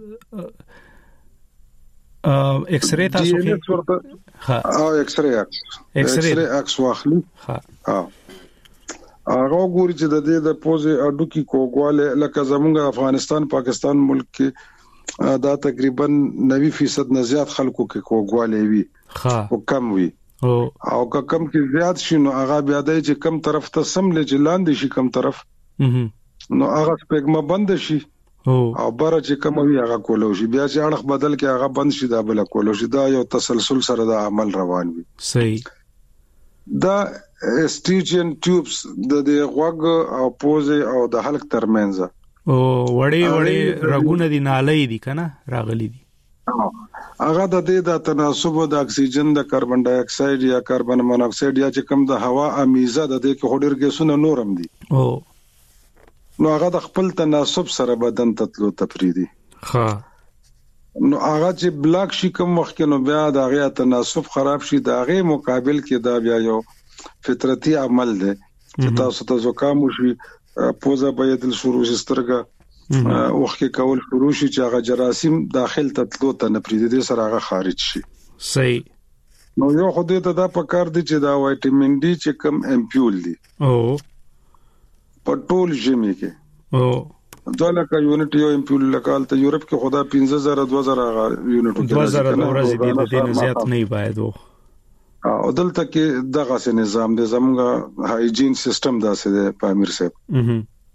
ایکس رې تاسو کې ها او ایکس رې عکس ایکس رې عکس واخلي ها هغه ګوري چې د دې د پوزې اډو کې کوګواله لکه زمونږ افغانستان پاکستان ملک کې دا تقریبا نوي فیصد نه زیات خلکو کې کوګواله وي او کم وي او که کم کې زیات شي نو هغه بیا د چې کم طرف ته سم لږ لاندې شي کم طرف نو هغه سپګما بند شي او بار چې کوم وی هغه کولو شي بیا چې اړه بدل کې هغه بند شي دا بل کولو شي دا یو تسلسل سره د عمل روان وي صحیح دا اسټیجن ټیوبس د دې غوګ او پوزه او د حلق ترمنځ او وړي وړي رګونه دي نالې دي کنه راغلي دي هغه د دې د تناسب د اکسیجن د کاربن ډای اکساید یا کاربن مونوکساید یا چې کوم د هوا امیزه د دې کې هډر ګیسونه نورم دي او نو هغه د خپل تناسب سره بدن تطلو تفریدي ها نو هغه چې بلاک شي کوم وخت نو بیا د هغه تناسب خراب شي د هغه مقابل کې دا بیا یو فطرتي عمل دی چې تاسو ته زکام وشي پوزه باید شروع سترګه وخت کې کول شروع شي چې هغه جراثیم داخل تطلو ته نه پریدي د سره هغه خارج شي صحیح نو یو خو دې ته دا پکار دي چې دا وټامین ډي چې کم امپیول دي او پټول ژمي کې او ځکه یونټ یو امپیول لکال ته یورپ کې خدا پنځه هزار دوه هزار یونټ کې دوه هزار ورځې دي د دې زیات نه باید وو او دلته کې دغه سه نظام د زموږه هایجین سیستم داسې د پامیر صاحب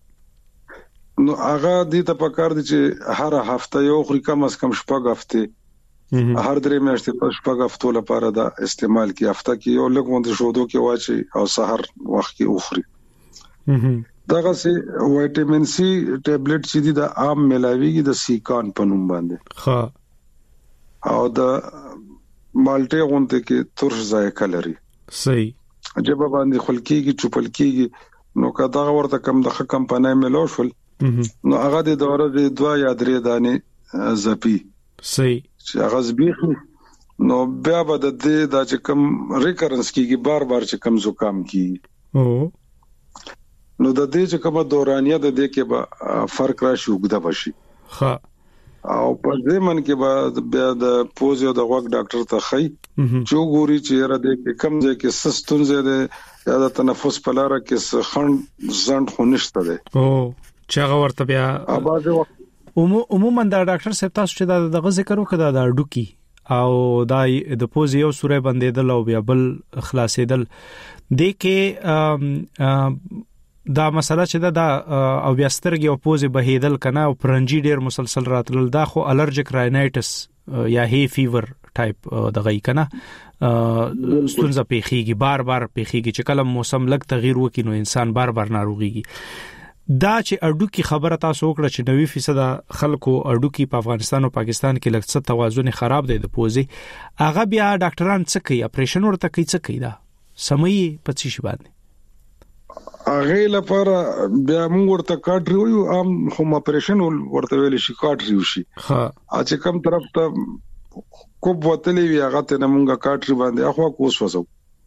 نو هغه دې ته پکار دي چې هر هفته یو خوري کم از کم شپږ هفته هر درې میاشتې په شپږ هفتو لپاره دا استعمال کی هفته کې یو لږ مونږ شودو کې واچي او سحر وخت کې اخري دغه سي وټامین سي ټابلیټ چې دي د عام ملاويږي د سیکان په نوم باندې ها او د مالټه غونډه کې ترش ذایقه لري صحیح عجب باندې خلکیږي چوپل کیږي نو کدا ورته کم د کمپنۍ ملو شول نو هغه د دوره د دوا یا درې دانې زپی صحیح چې هغه زبیخ نو بیا به د دې د چې کم ریکرنس کیږي بار بار چې کم زکام کیږي او نو د دې چې کومه دورانیه د دې کې به فرق راشي وګدا بشي ها او په دې من کې به بیا د پوز او د غوږ ډاکټر ته خي چې ګوري چې را دې کې کم ځای کې سستون زه د یا د تنفس په لار کې خند زند خونشته ده او چې هغه ورته بیا اوبازه عموما دا ډاکټر صاحب تاسو چې دا ذکر وکړه دا ډوکی او دا د پوز یو سورې بندیدل او بیا بل خلاصېدل د کې دا مسله چې دا او بیا سترګې او پوزې بهیدل کنه او پرنجي ډیر مسلسل راتلل دا خو الرجیک راینایټس یا هی فیور ټایپ دغه کنه ستونزه پیخیږي بار بار پیخیږي چې کله موسم لګ تغییر وکړي نو انسان بار بار ناروغيږي دا چې اډو کې خبره تاسو وکړه چې نوي فیصد خلکو اډو کې په افغانستان او پاکستان کې لږ څه توازن خراب دی د پوزې هغه بیا ډاکټران څه کوي اپریشن ورته کوي څه کوي دا سمې پڅې شي باندې هغه لپاره بیا موږ ورته کاټ ریو ام هم اپریشن ورته ویل شي کاټ ریو شي ها چې کوم طرف ته کوب وتلې وی هغه ته موږ کاټ ری باندې اخوا کوس وسو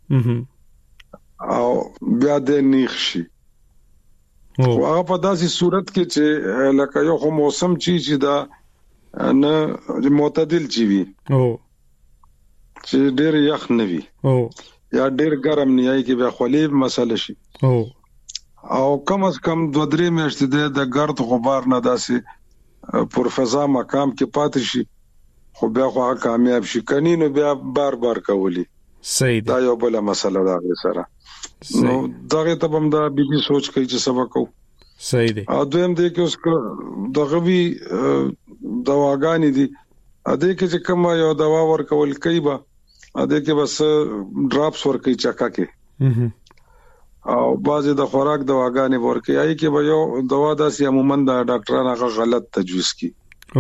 او بیا د نیخ شي او هغه په داسې صورت کې چې لکه یو موسم چی چې دا نه معتدل چی وي او چې ډېر یخ نه وي او یا ډېر ګرم نه یای کې بیا خلیب مسله شي او او کم از کم دوه درې میاشتې د ګرد غبار نه داسې پر فضا مقام کې پاتې شي خو بیا خو کامیاب شي کني نو بیا بار بار کولی صحیح دا یو بل مسله ده سره نو دغه ته هم دا بي بي سوچ کوي چې سبق کو صحیح دي ا دویم دې کې اوس دغه وی دواګانی دي ا دې کې چې کوم یو دوا ورکول کوي با ا دې کې بس ډراپس ورکي چکا کې او بعضی د خوراک دواګانې ورکي آی کې به یو دوا داسې عموما د ډاکټرانو هغه غلط تجویز کی او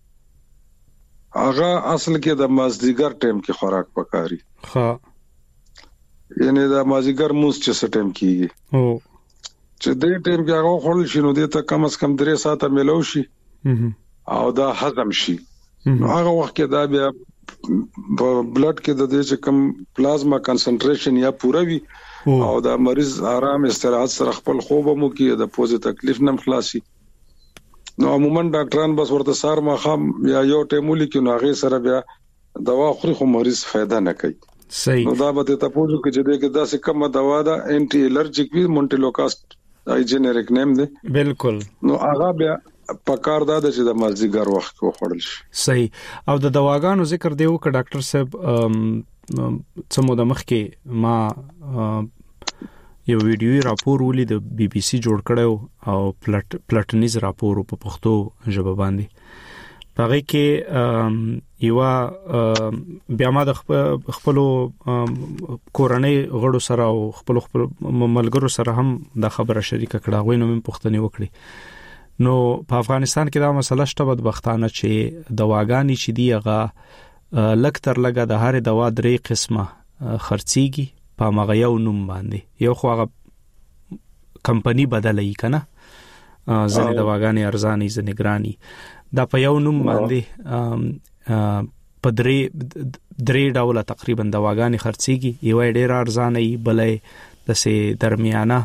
هغه اصل کې د مازدیګر ټیم کې خوراک پکاري ها یعنی د مازدیګر موس چې سټیم کیږي او چې دې ټیم کې هغه خورل شي نو دې ته کم از کم درې ساعته ملو شي او دا هضم شي هغه وخت کې دا بیا په بلډ کې د دې چې کم پلازما کنسنټریشن یا پوره وي او دا مریض آرام استراحت سره خپل خوب مو کې د پوزې تکلیف نم خلاصي نو عموما ډاکټران بس ورته سار ما خام یا یو ټیمولي کې نو هغه سره بیا دوا خوري خو مریض فائدہ نه کوي صحیح نو دا به ته پوښتنه کې چې دغه داسې کومه دوا ده انټي الرجیک وی مونټیلوکاست ای جنریک نیم دی بالکل نو هغه بیا پکار دا چې د مازیګر وخت کو خورل شي. صحیح او د دواګانو ذکر دیو ک ډاکټر صاحب څه مو د مخ کې ما یو ویډیوي راپور ولید د بي بي سي جوړ کړو او پلټ پلټنیز راپور په پښتو ژبه باندې پاره کې یو بیا ما د خپل کورنۍ غړو سره او خپل خپل ملګرو سره هم د خبره شریکه کړه غوښنه مې پښتني وکړي. نو په افغانستان کې دا مسله شته بدبختانه چې دواګانی چې دی هغه لکتر لګه د هر دوا درې قسمه خرڅيږي په مغه یو نوم باندې یو خو هغه کمپنی بدلې کنه ځنې دواګانی ارزاني ځنې ګراني دا په یو نوم باندې په درې درې ډول تقریبا دواګانی خرڅيږي یو ډیر ارزانه بلې د سه درمیانه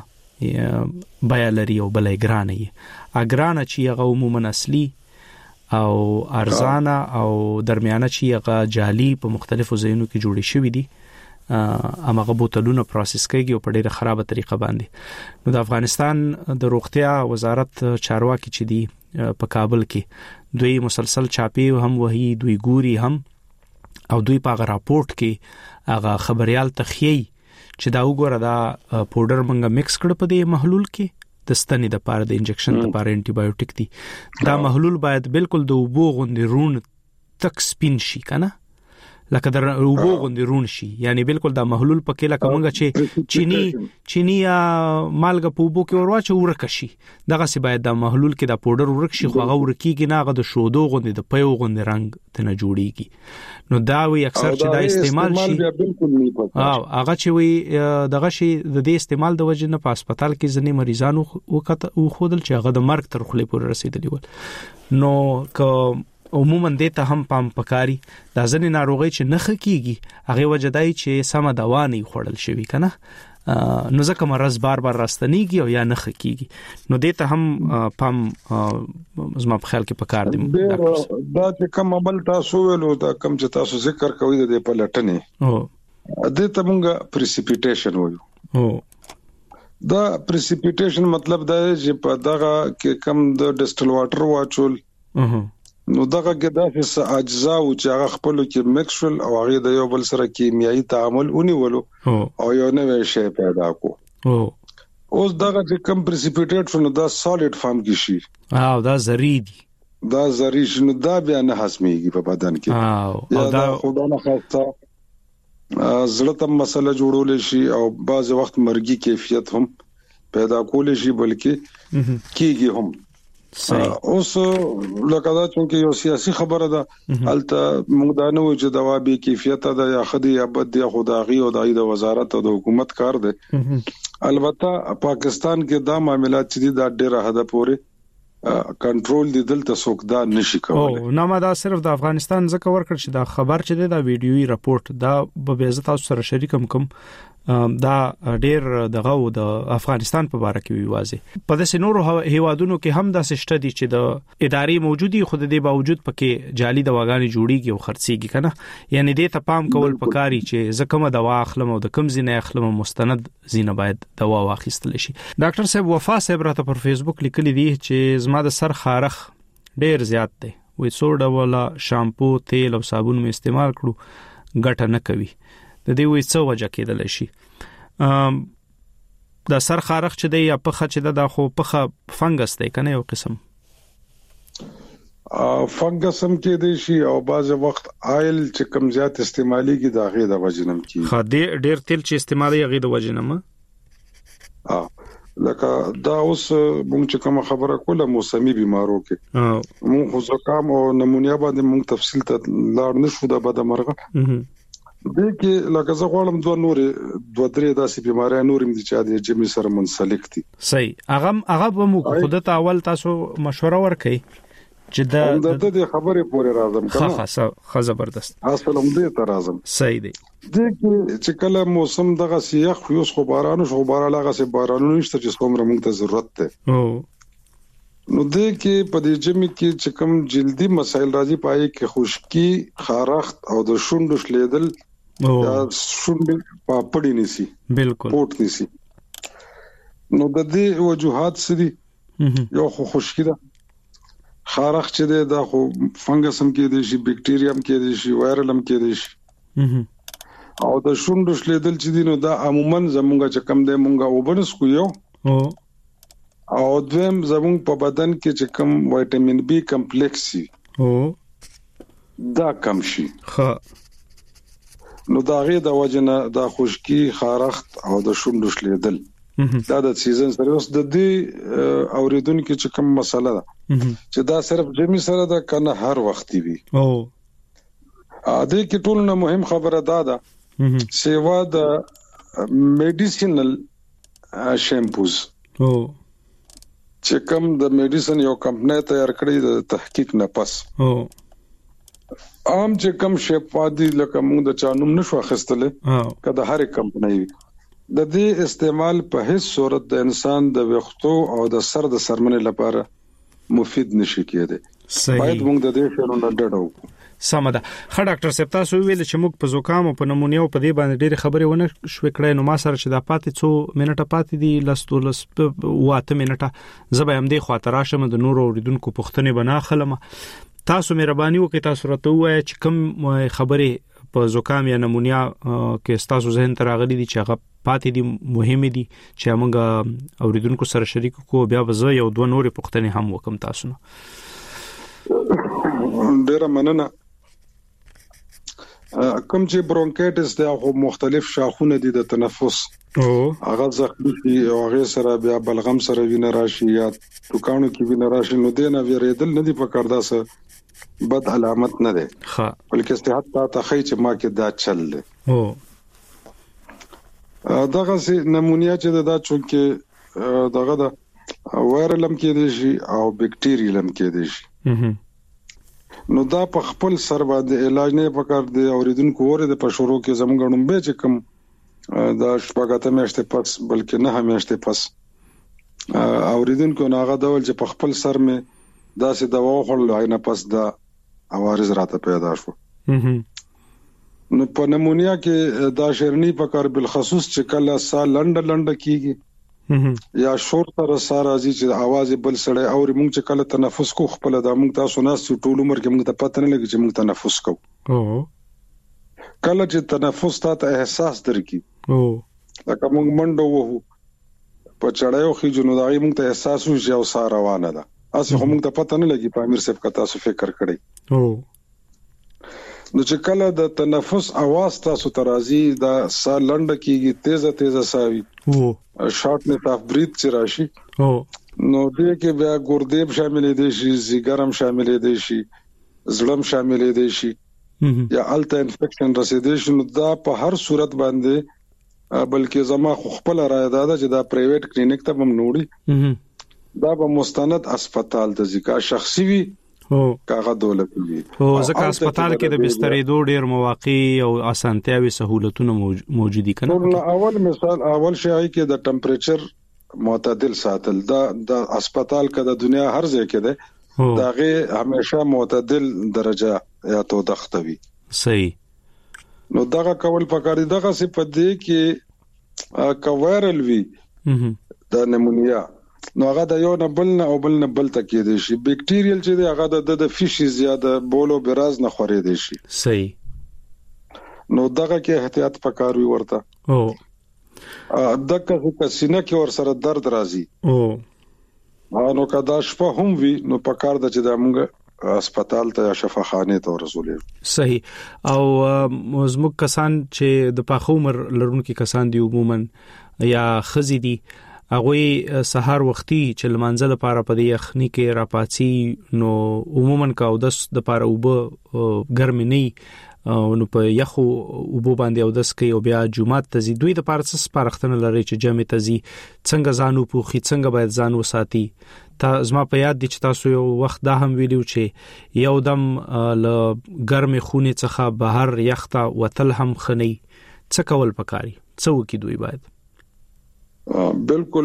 بیا لري او بلې ګرانه اګرانه چې هغه عموما اصلي او ارزانه او درمیانه چې هغه جعلي په مختلفو ځایونو کې جوړې شوې دي امغه بوتلونه پروسس کېږي او په ډیره خرابه طریقه باندې. نو د افغانستان د روغتیا وزارت چارواکي چې دی په کابل کې دوی مسلسل چاپی هم وਹੀ دوی ګوري هم او دوی په راپورټ کې هغه خبريال تخیي چې دا وګوره دا پاوډر منګه مکس کړ په دې محلول کې د ستنې د پاره د انجکشن د پاره انټي بایوټیک دی دا محلول باید بالکل د وبو غوندې رون تک سپین شي کنه لکه در وبو غوندې رون شي یعنی بالکل دا محلول پکې لکه مونږه چې چینی چینی مالګه په وبو کې ورواچو ورکه شي دغه سی باید دا محلول کې دا پاوډر ورک شي خو هغه ورکیږي نه هغه د شودو غوندې د پيو غوندې رنگ تنه جوړیږي. نو دا وی اکثر چې دا استعمال شي او هغه چې وی دغه شي د دې استعمال د وجه نه په هسپتال کې ځنې مریضانو وکړه او خودل چې هغه د مرګ تر خولې پورې رسیدلی ول. نو که عموما دې ته هم پام پکاري دا ځنې ناروغي چې نخ کیږي هغه وجدای چې سم دوا نه خورل شوی کنه نو ځکه مرز بار بار راستنیږي او یا نخ کیږي نو دې ته هم پام زما په خیال کې پکار دي. دا چې کوم عمل تاسو ویلو دا کوم چې تاسو ذکر کوي د په لټنې او دې ته موږ پریسیپیټیشن وایو. او دا پریسیپیټیشن مطلب دا چې په دغه کې کم د ډیسټل واټر واچول نو دغه کې داسې اجزا او چې هغه خپل کې مکسول او هغه د یو بل سره کیمیاوي تعامل ونیولو او یو نوې شی پیدا کو او اوس دغه چې کم پریسیپیټیټ شنو دا سالید فارم کې شي او دا زری دي دا زری شنو دا بیا نه هضميږي په بدن کې او دا خدا نه خاصه زړه ته مسله جوړول شي او بعض وخت مرګي کیفیت هم پیدا کول شي بلکې کیږي هم. اوس لکه دا چې یو سیاسي خبره ده الته موږ دا نه وایو چې دوا به کیفیت ده یا خدي یا بد یا خدایي او د وزارت او د حکومت کار ده. البته پاکستان کې دا معاملات چې دا ډېر حد پورې کنټرول دي دلته څوک دا نشي کولای. او نو ما دا صرف د افغانستان ځکه ورکړ چې دا خبر چې دا ویډیوي راپورټ دا به عزت تاسو سره شریکم کوم دا ډیر دغه د افغانستان په اړه کې وی واځي په داسې نورو هیوادونو کې هم دا سشته دي چې د اداري موجودي خود دې باوجود پکې جعلي دواګانې جوړیږي او خرڅيږي کنه یعنی دې ته پام کول پکاري چې زکه دوا اخلم او د کم زینه اخلم مستند زینه باید دوا واخیستل شي. ډاکټر صاحب وفا صاحب راته پر فیسبوک لیکلی دی چې زما د سر خارخ ډیر زیات دی وې سوډا ولا شامپو تیل او صابون می استعمال کړو ګټه نه کوي د دې وې څه وجه کېدل شي. ام د سر خارخ چې دی یا پخه چې د خو پخه فنګس دی کنه یو قسم ا فنګس هم کې دی شي او بعض وخت آیل چې کم زیات استعمالي کې د غې د وجنم کې خا دې ډېر تیل چې استعمالي غې د وجنم ا لکه دا اوس مونږ چې کوم خبره کوله موسمي بيمارو کې مونږ خو زکام او نمونیا باندې مونږ تفصیل ته لاړ نشو د بد مرغه دې کې لکه زه غواړم دوه نورې دوه درې داسې بيمارۍ نورې مې چې د جمی سره منسلک دي. صحیح هغه هغه به مو خود ته اول تاسو مشوره ورکړئ چې دا د دې خبرې پورې راځم کنه ها ها زبردست اصل هم دې ته راځم. صحیح دی دې کې چې کله موسم دغه سیاخ یو خو بارانو شو باران هغه سه بارانو نشته چې څومره موږ ته ضرورت ده. او نو دې کې په دې جمی کې چې کوم جلدی مسایل راځي پای کې خشکی خارخت او د شونډو شلیدل یا شونډې پاپړې نسی بالکل پورت نسی. نو د دې وجوهات سدي یو خو خشکی ده، خارخ چې ده دا خو فنګس هم کې دي شي، بکټیریا هم کې دي شي، وایرل هم کې دي شي. او د شونډو شلیدل چې دي نو دا عموما زمونږه چې کم دی مونږه وبنس کو یو او دویم زمونږ په بدن کې چې کم وټامین بي کمپلیکس سي او دا کم شي. ها نو دا غي د وجنه د خشکی خارخت او د شونډو شلیدل دا د سیزن سره اوس د دې اوریدونکو چې کوم مسله ده چې دا صرف جمی سره ده کنه هر وخت وي. او ا دې کې ټول نه مهم خبره ده ده سیوا د میډیسینل شیمپوز او چې کوم د میډیسن یو کمپنی تیار کړی د تحقیق نه پس او عام چې کوم شیپادي لکه موږ د چانوم نشو اخستله کله هر کمپنی د دې استعمال په هیڅ صورت د انسان د وختو او د سر د سرمنې لپاره مفید نشي کېده. باید موږ د دې شنو نه ډډو. سمده. خا ډاکټر صاحب تاسو ویل چې موږ په زکام او په نمونیا په دې باندې ډېر خبرې ونه شوې کړې، نو ما سره چې دا پاتې څو منټه پاتې دي لستو لس واته منټه زبې هم دې خاطر راشم د نور اوریدونکو پښتنې بنا خلم. تاسو مهرباني وکړئ تاسو راته وایئ چې کوم خبرې په زکام یا نمونیا کې تاسو ذهن ته راغلي دي چې هغه پاتې دي مهمه دي چې موږ اوریدونکو سره شریک کو، بیا به یو دوه نور پښتنې هم وکم تاسو نه. ډیره مننه. کوم چې برونکایټس دی هغه مختلف شاخونه دي د تنفس او هغه زخمی دي او هغه سره بیا بلغم سره وینه راشي یا ټوکانو کې وینه راشي، نو دینه ویریدل نه دی پکړ داسه بد علامت نه ده ها، بلکې صحت ته خی چې ما کې دا چل دی. او دغه سي نمونیا چې دا چونکه دغه دا وایرل هم کې دي شي او بکټیریل هم کې دي شي، نو دا په خپل سر باندې علاج نه پکار دی. اوریدونکو وره د پښورو کې زمونږ نوم به چې کوم دا شپږاته میاشتې پس بلکې نه همیاشتې پس اوریدونکو ناغه ډول چې په خپل سر مې دا سي دوا خورل عینه پس دا عوارض راته پیدا شو. نو په نمونیا کې دا شرنی پکار بل خصوص چې کله سا لنډ لنډ کیږي یا شور تر سره ازي چې आवाज بل سړی او موږ چې کله تنفس کو خپل د موږ تاسو ناس ټول عمر کې موږ ته پته نه لګي چې موږ تنفس کوو. او کله چې تنفس ته احساس درکې او لکه موږ منډو وو په چړایو خې جنو دای موږ ته احساس وشي او سار روانه ده اصل موږ ته پته نه لګي په امیر صاحب کا تاسو فکر کړی. او نو چې کله د تنفس आवाज تاسو ترازی دا سا لنډ کیږي تیزه تیزه ساوي او شارټنس اف بریث چې راشي، او نو دې کې بیا ګردې شامل دي شي، زیګرم شامل دي شي، زړم شامل دي شي یا الټا انفیکشن رسیدي شي. نو دا په هر صورت باندې بلکې زما خپل رائے ده چې دا پرایویټ کلینیک ته هم نوړي، دا به مستند هسپتال ته ځکه شخصي وي او کاغه دولت وي. او ځکه هسپتال کې د بسترې دوه ډیر مواقع او اسانتیاوي سہولتونه موجودي کنه. نو اول مثال اول شی کې د ټمپریچر معتدل ساتل، دا د هسپتال کې د دنیا هر ځای کې ده داغه همیشه معتدل درجه یا تو دختوي. صحیح. نو دغه کول پکاري دغه څه پدې کې کوایرل وی د نمونیا، نو هغه د یو نه بل نه او بل نه بل تکې دي شي. بکټیریل چې دی هغه د د فیشز زیاده بولو براز نه خوري دي شي. صحیح. نو دغه کې احتیاط پکار وي ورته. او دغه چې سینه کې ور سره درد راځي او نو کدا شپه هم وي نو پکار د چې د موږ هسپتال ته یا شفاخانه ته ورسولې. صحیح. او زموږ کسان چې د پاخه عمر لرونکو کسان دي عموما یا خزي دي هغه سحر وختي چې لمانځه لپاره په دې یخني کې راپاتسي، نو عموما کا او دس د لپاره وب ګرمي نه نو په یخو وب باندې او دس کې او بیا جمعه ته زی دوی د لپاره څه سپارښتنه لري چې جمعه ته زی څنګه ځانو پوخي څنګه باید ځان وساتي. تا زما په یاد دي چې تاسو یو وخت دا هم ویلو چې یو دم ل ګرمي خونې څخه بهر یخته وتل هم خني، څه کول پکاري، څه وکي دوی باید؟ بالکل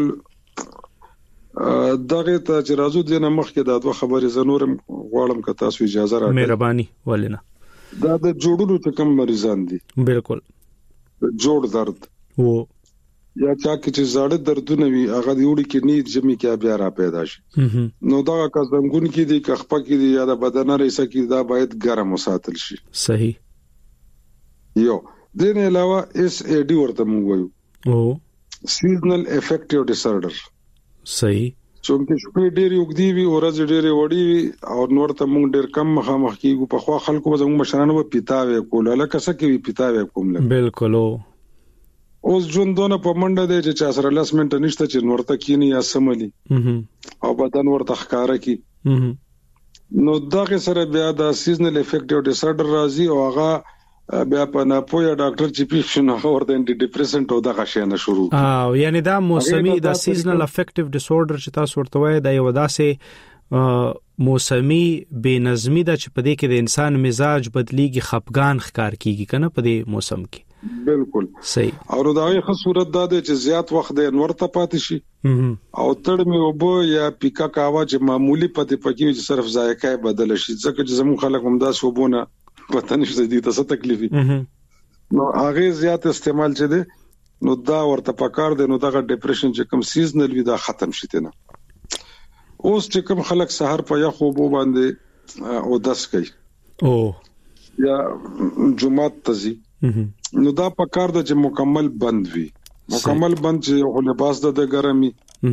دغه ته چې راځو د نه مخکې دا دوه خبرې زنورم غواړم که تاسو اجازه راکړئ. مهرباني ولنه. دا د جوړونو ته کم مریضان دي بالکل جوړ درد وو یا چا کې چې زړه دردونه وي هغه دی وړي کې نید جمع کې بیا را پیدا شي نو دا کا زنګون کې دی کخپه کې دی یا د بدن رئیسه کې دا باید ګرم وساتل شي صحیح یو دین علاوه اس ای ډي ورته موږ وایو او سیزنل افیکټیو ډیسارډر صحیح چې شپې ډېری وګدي وي او ورځ ډېری وړي وي او نور ته موږ ډېر کم مخامخ کیږو په خوا خلکو زموږ مشرانو په پیتاوي کول لکه څه کې پیتاوي کوم لکه بالکل اوس ژوندونه په منډه دی چې چا سره لاس منټ نشته چې نور ته کینی یا سملی او بدن ورته ښکارا کی نو دغه سره بیا د سیزنل افیکټیو ډیسارډر راځي او هغه بیا په نه پوهه ډاکټر چې پیښنه ورته انټي ډیپریسنټ او دغه شی نه شروع او یعنی دا موسمي دا سیزنل افیکټیو ډیسورډر چې تاسو ورته وایي دا یو داسې موسمي بے نظمی دا چې په دې کې د انسان مزاج بدلیږي خپګان ښکار کیږي کنه په دې موسم کې بالکل صحیح او دا یو ښه صورت دا دی چې زیات وخت د انور ته پاتې شي او تړ می وبو یا پیکا کاوا چې معمولی پته پکې چې صرف ذایقه بدل شي ځکه چې زمو خلک هم دا شوبونه پته نشته دي تاسو تکلیفي نو هغه زیات استعمال چي دي نو دا ورته پکار دي نو دا ډیپریشن چې کوم سیزنل وي دا ختم شي ته نه اوس چې کوم خلک سحر په یا خوبو باندې او داس کوي او یا جمعات تزي نو دا پکار د چې مکمل بند وي مکمل بند چې خو لباس د ګرمي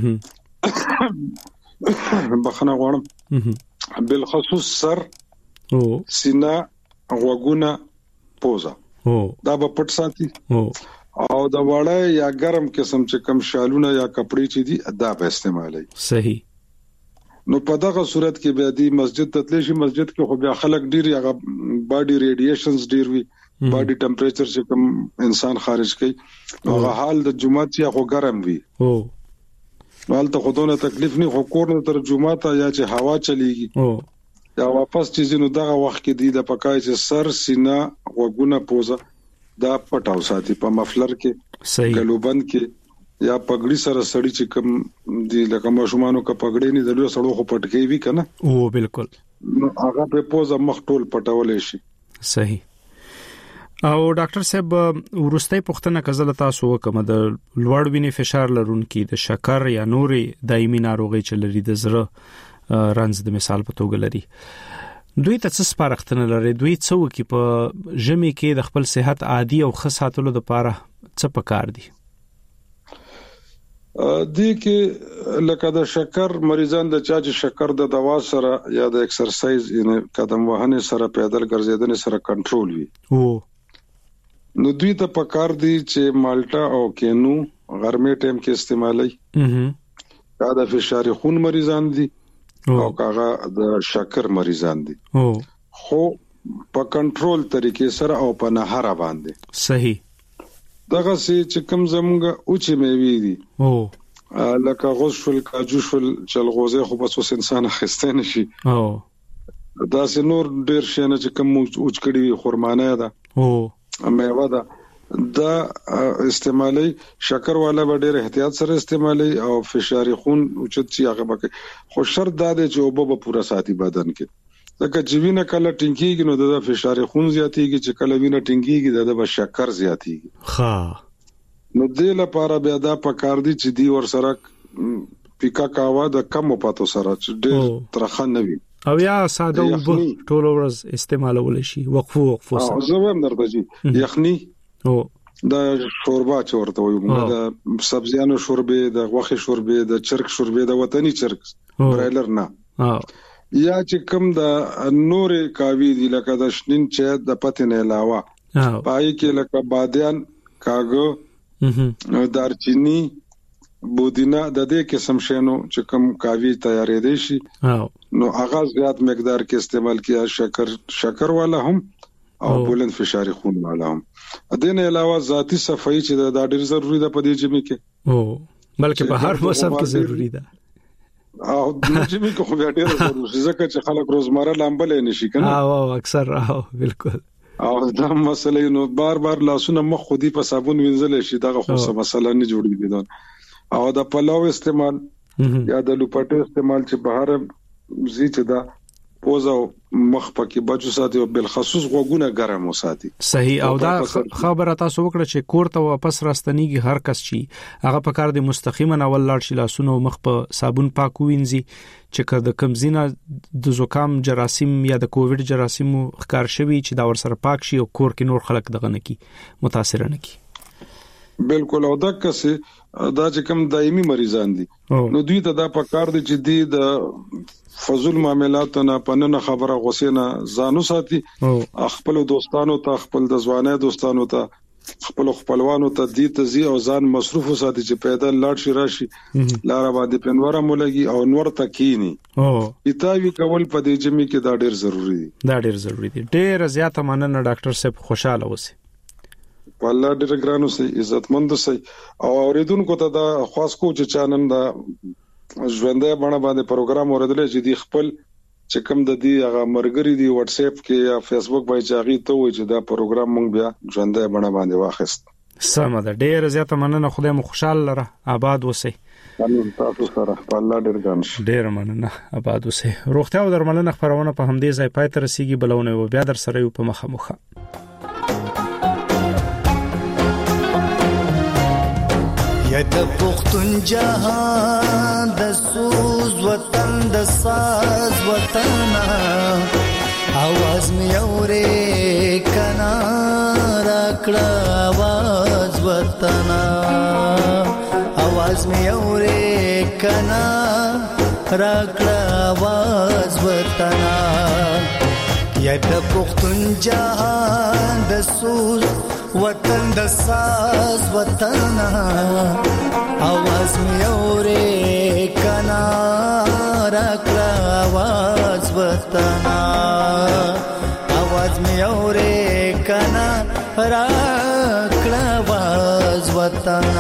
بخنه غواړم بالخصوص سر او سینه غوګونه پوزا دا به پټ ساتي او دا وړه یا ګرم قسم چې کم شالونه یا کپڑے چې دي دا به استعمالي صحیح نو په دغه صورت کې به دي مسجد ته تللی شي مسجد کې خو بیا خلک ډیر یا باډي ریډیشنز ډیر وي باډي ټمپریچر چې کوم انسان خارج کوي هغه حال د جمعه چې خو ګرم وي او حالت خودونه تکلیف نه خو کور نه تر جمعه ته یا چې هوا چلیږي او یا واپس چې زینو دغه وخت کې دی د پکای چې سر سینه غوګونه پوزا دا پټاو ساتي په مفلر کې صحیح ګلوبند کې یا پګړی سره سړی چې کوم دی لکه ماشومانو کا پګړی نه دلو سړو خو پټکی وی کنه او بالکل هغه په پوزا مخ ټول پټولې شي صحیح او ډاکټر صاحب ورستۍ پوښتنه کزله تاسو وکم د لوړ وینې فشار لرونکي د شکر یا نورې دایمي ناروغي چې لري د زړه رنځ د مثال په توګه لري دوی ته څه سپارښتنه لري دوی څه وکي په ژمي کې د خپل صحت عادي او ښه ساتلو لپاره څه پکار دي دي کې لکه د شکر مریضان د چا چې شکر د دوا سره یا د ایکسرسایز یعنی قدم وهنه سره پیدل ګرځیدنه سره کنټرول وي او نو دوی ته پکار دي چې مالټا او کینو غرمه ټیم کې استعمالي دا د فشار خون مریضان دي او کاغه د شکر مریضان دي او خو په کنټرول طریقې سره او په نهار باندې صحیح دغه سي چې کوم زمونږه اوچې میوي دي او لکه غوز شول کاجو شول چلغوزه خو بس اوس انسان خسته نشي او دا سي نور ډیر شنه چې کوم اوچ کړي خرمانه ده او میوه ده دا استعمالي شکر والا به ډیر احتیاط سره استعمالي او فشار خون اوچت شي هغه بکه خو شرط دا دی چې وبو به پورا ساتي بدن کې ځکه چې وینه کله ټینګيږي نو د فشار خون زیاتېږي چې کله وینه ټینګيږي د شکر زیاتېږي ها نو د لپاره بیا دا پکار دي چې دی ور سره پیکا کاوا د کم پاتو سره چې ډېر ترخه نه وي او یا ساده وب ټول ورځ استعمالول شي وقفو وقفو سره زه هم درته جی یخني او د شوربا چورته وي د سبزیانو شوربه د غوخه شوربه د چرګ شوربه د وطني چرګ برایلر نه ها یا چې کوم د نورې کاوی دي لکه د شنین چې د پته نه علاوه پای کې لکه بادیان کاغو دارچینی بودینا د دې قسم شینو چې کوم کاوی تیارې دي شي نو هغه زیات مقدار کې استعمال کیا شکر شکر والا هم او بلند فشار خون والا هم د دې علاوه ذاتی صفائی چې د ډېر ضروری ده په دې جمع کې او بلکې په هر موسم کې ضروری ده او د جمع کې خو بیا ډېر ضروري ځکه چې خلک روزمره لامبلې نشي کنه او اکثر او بالکل او دا مسله نو بار بار لاسونه مخ خودي په صابون وینځل شي دا خو څه مسله نه جوړیږي دا او د پلاو استعمال یا د لوپټه استعمال چې بهر زی چې دا پوزو مخ پکې بچو ساتي او بل خصوص غوګونه ګرم وساتي. صحیح. او دا خبره تاسو وکړه چې کور ته واپس راستنیږي هر کس شي هغه په کار دي مستقیما اول لاړ شي لاسونه مخ په صابون پاک وینځي چې کله کمزینه د زکام جراثیم یا د کووډ جراثیم ښکار شوی چې دا ور سره پاک شي او کور کې نور خلک دغه نه کی متاثر نه کی. بالکل. او دا کسه دا چې کوم دایمي مریضان دي نو دوی ته دا پکار دي چې دی د فضل معاملات نه پننه خبره غوسینه ځانو ساتي خپل دوستانو ته خپل د ځواني دوستانو ته خپل خپلوانو ته دي تزي او ځان مصروف ساتي چې پیدا لاړ شي راشي لار باندې پنوره مولګي او نور تکینی او ایتاوی کول په دې جمی کې دا ډیر ضروری دي. دا ډیر ضروری دي. ډیر زیاته مننه ډاکټر صاحب خوشاله اوسئ. والله ډیر ګرانو سي عزتمند سي او اوریدونکو ته دا خاص کو چې چانن دا ژوندې باندې باندې پروګرام اوریدل چې دی خپل چې کوم د دې هغه مرګري دی واتس اپ کې یا فیسبوک باندې چاغي ته وي چې دا پروګرام مونږ بیا ژوندې باندې باندې واخیست. سم ده. ډیر زیاته مننه. خدای مو خوشاله لره. آباد اوسئ. امين. تاسو سره الله ډیر ګان شي. ډیر مننه. آباد اوسئ. روغتیا او درملنه خبرونه په همدې ځای پای ته رسیدي. بلونه و بیا در سره یو په مخه مخه. یا د پختون جهان د سوز وطن د ساز وطن आवाज می اورې کنا راکړه आवाज وطن आवाज می اورې کنا راکړه आवाज وطن یا د پختون جهان د سوز وطن د ساز وطن आवाज می اورې کنا راکړه आवाज وطن आवाज می اورې کنا راکړه आवाज وطن.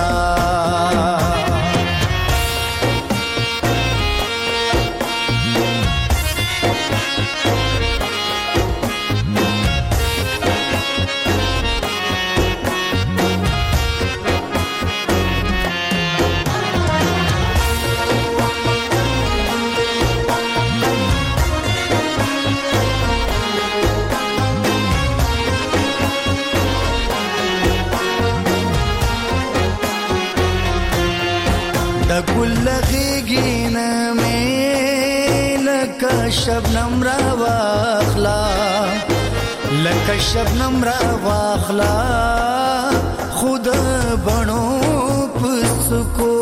ګل غیګینه مې لکه شبنم را واخلا لکه شبنم را واخلا خود بڼو پسکو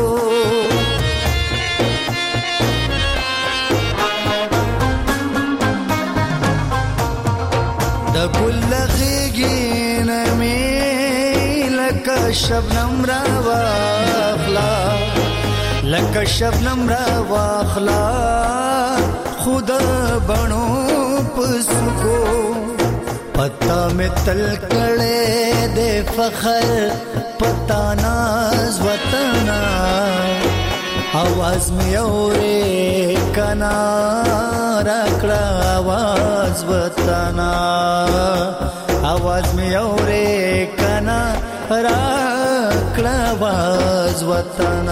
د ګل غیګینه مې لکه شبنم را واخلا لکه شبنم را واخلا خود بڼو پسکو پتا میں تل کړه د فخر پتا ناز وطن आवाज می اورې کنا راکړه आवाज وطن आवाज می اورې کنا راکړه आवाज وطن.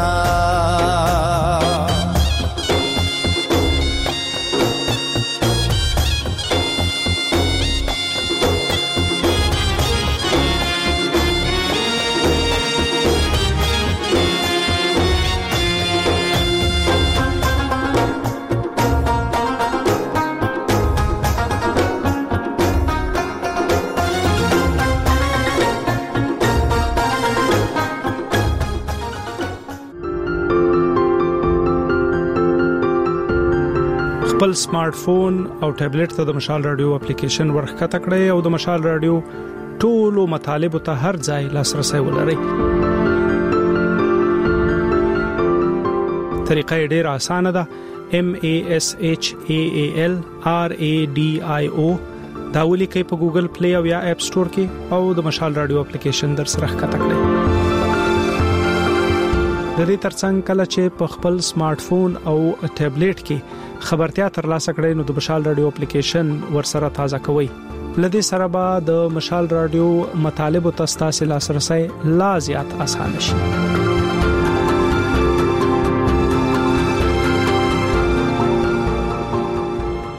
خپل سمارټ فون او ټابلیټ ته د مشال رادیو اپلیکیشن ورخکته کړئ او د مشال رادیو ټولو مطالب ته هر ځای لاسرسي ولرئ. طریقه ډیره اسانه ده. M A S H A A L R A D I O دا ولیکئ په ګوګل پلی او یا اپ سٹور کې او د مشال رادیو اپلیکیشن در سره ښکته کړئ. د دې ترڅنګ کله چې په خپل سمارټ فون او ټابلیټ کې خبرتیا ترلاسه کړئ نو د مشال رادیو اپلیکیشن ورسره تازه کوئ. لدې سره به د مشال رادیو مطالب او تاسو لاسرسي لا زیات اسانه شي.